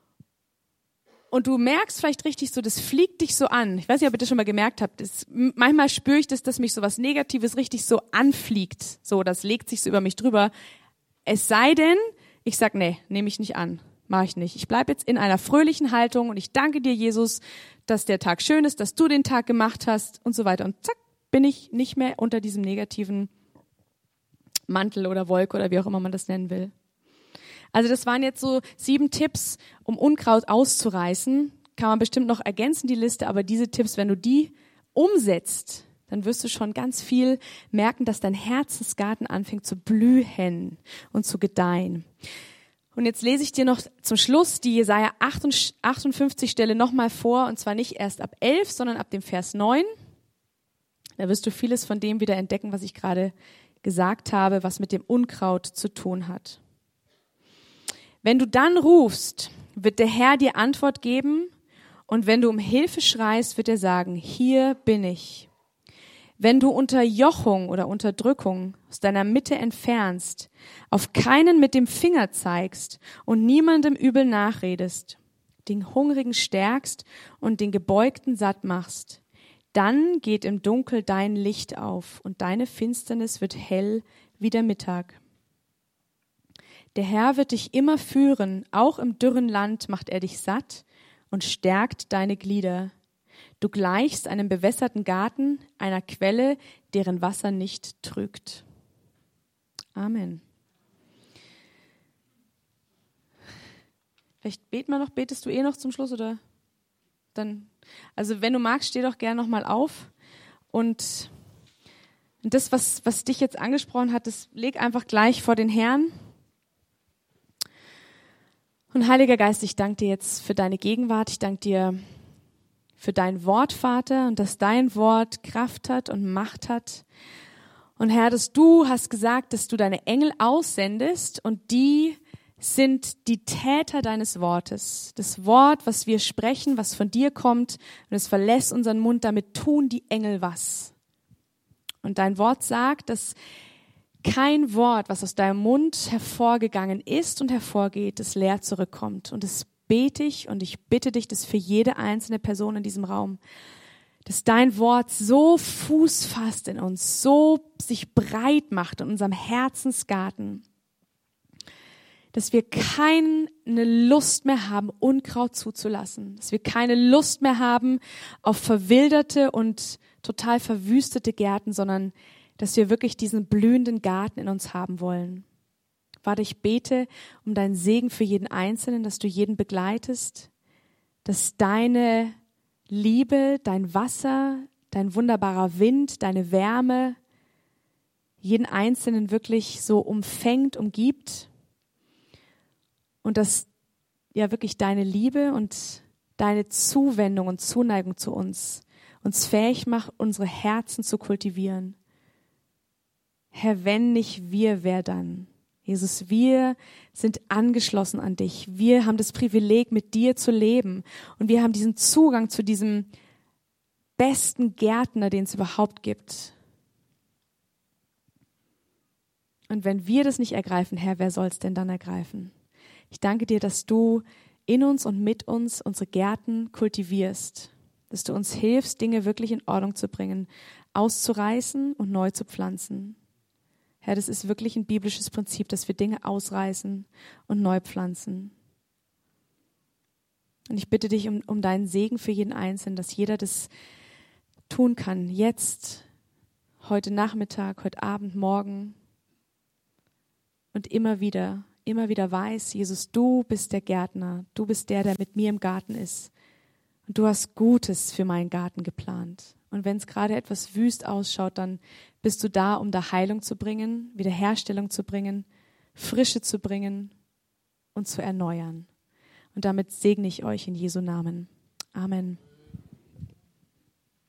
und du merkst vielleicht richtig so, das fliegt dich so an. Ich weiß nicht, ob ihr das schon mal gemerkt habt. Das, manchmal spüre ich das, dass mich so was Negatives richtig so anfliegt. So, das legt sich so über mich drüber. Es sei denn, ich sag, nee, nehme ich nicht an. Mache ich nicht. Ich bleibe jetzt in einer fröhlichen Haltung und ich danke dir, Jesus, dass der Tag schön ist, dass du den Tag gemacht hast und so weiter. Und zack, bin ich nicht mehr unter diesem negativen Mantel oder Wolke oder wie auch immer man das nennen will. Also das waren jetzt so sieben Tipps, um Unkraut auszureißen. Kann man bestimmt noch ergänzen, die Liste, aber diese Tipps, wenn du die umsetzt, dann wirst du schon ganz viel merken, dass dein Herzensgarten anfängt zu blühen und zu gedeihen. Und jetzt lese ich dir noch zum Schluss die Jesaja achtundfünfzig Stelle nochmal vor, und zwar nicht erst ab elf, sondern ab dem Vers neun. Da wirst du vieles von dem wieder entdecken, was ich gerade gesagt habe, was mit dem Unkraut zu tun hat. Wenn du dann rufst, wird der Herr dir Antwort geben, und wenn du um Hilfe schreist, wird er sagen, hier bin ich. Wenn du Unterjochung oder Unterdrückung aus deiner Mitte entfernst, auf keinen mit dem Finger zeigst und niemandem übel nachredest, den Hungrigen stärkst und den Gebeugten satt machst, dann geht im Dunkel dein Licht auf und deine Finsternis wird hell wie der Mittag. Der Herr wird dich immer führen, auch im dürren Land macht er dich satt und stärkt deine Glieder. Du gleichst einem bewässerten Garten, einer Quelle, deren Wasser nicht trügt. Amen. Vielleicht beten wir noch, betest du eh noch zum Schluss oder dann? Also wenn du magst, steh doch gerne nochmal auf und das, was, was dich jetzt angesprochen hat, das leg einfach gleich vor den Herrn. Und Heiliger Geist, ich danke dir jetzt für deine Gegenwart, ich danke dir für dein Wort, Vater, und dass dein Wort Kraft hat und Macht hat. Und Herr, dass du hast gesagt, dass du deine Engel aussendest und die sind die Täter deines Wortes. Das Wort, was wir sprechen, was von dir kommt, und es verlässt unseren Mund, damit tun die Engel was. Und dein Wort sagt, dass kein Wort, was aus deinem Mund hervorgegangen ist und hervorgeht, das leer zurückkommt. Und das bete ich und ich bitte dich, dass für jede einzelne Person in diesem Raum, dass dein Wort so Fuß fasst in uns, so sich breit macht in unserem Herzensgarten, dass wir keine Lust mehr haben, Unkraut zuzulassen, dass wir keine Lust mehr haben auf verwilderte und total verwüstete Gärten, sondern dass wir wirklich diesen blühenden Garten in uns haben wollen. Vater, ich bete um deinen Segen für jeden Einzelnen, dass du jeden begleitest, dass deine Liebe, dein Wasser, dein wunderbarer Wind, deine Wärme jeden Einzelnen wirklich so umfängt, umgibt und dass ja wirklich deine Liebe und deine Zuwendung und Zuneigung zu uns uns fähig macht, unsere Herzen zu kultivieren. Herr, wenn nicht wir, wer dann? Jesus, wir sind angeschlossen an dich. Wir haben das Privileg, mit dir zu leben. Und wir haben diesen Zugang zu diesem besten Gärtner, den es überhaupt gibt. Und wenn wir das nicht ergreifen, Herr, wer soll es denn dann ergreifen? Ich danke dir, dass du in uns und mit uns unsere Gärten kultivierst, dass du uns hilfst, Dinge wirklich in Ordnung zu bringen, auszureißen und neu zu pflanzen. Herr, das ist wirklich ein biblisches Prinzip, dass wir Dinge ausreißen und neu pflanzen. Und ich bitte dich um, um deinen Segen für jeden Einzelnen, dass jeder das tun kann, jetzt, heute Nachmittag, heute Abend, morgen und immer wieder, immer wieder weiß, Jesus, du bist der Gärtner, du bist der, der mit mir im Garten ist. Und du hast Gutes für meinen Garten geplant. Und wenn es gerade etwas wüst ausschaut, dann bist du da, um da Heilung zu bringen, Wiederherstellung zu bringen, Frische zu bringen und zu erneuern. Und damit segne ich euch in Jesu Namen. Amen.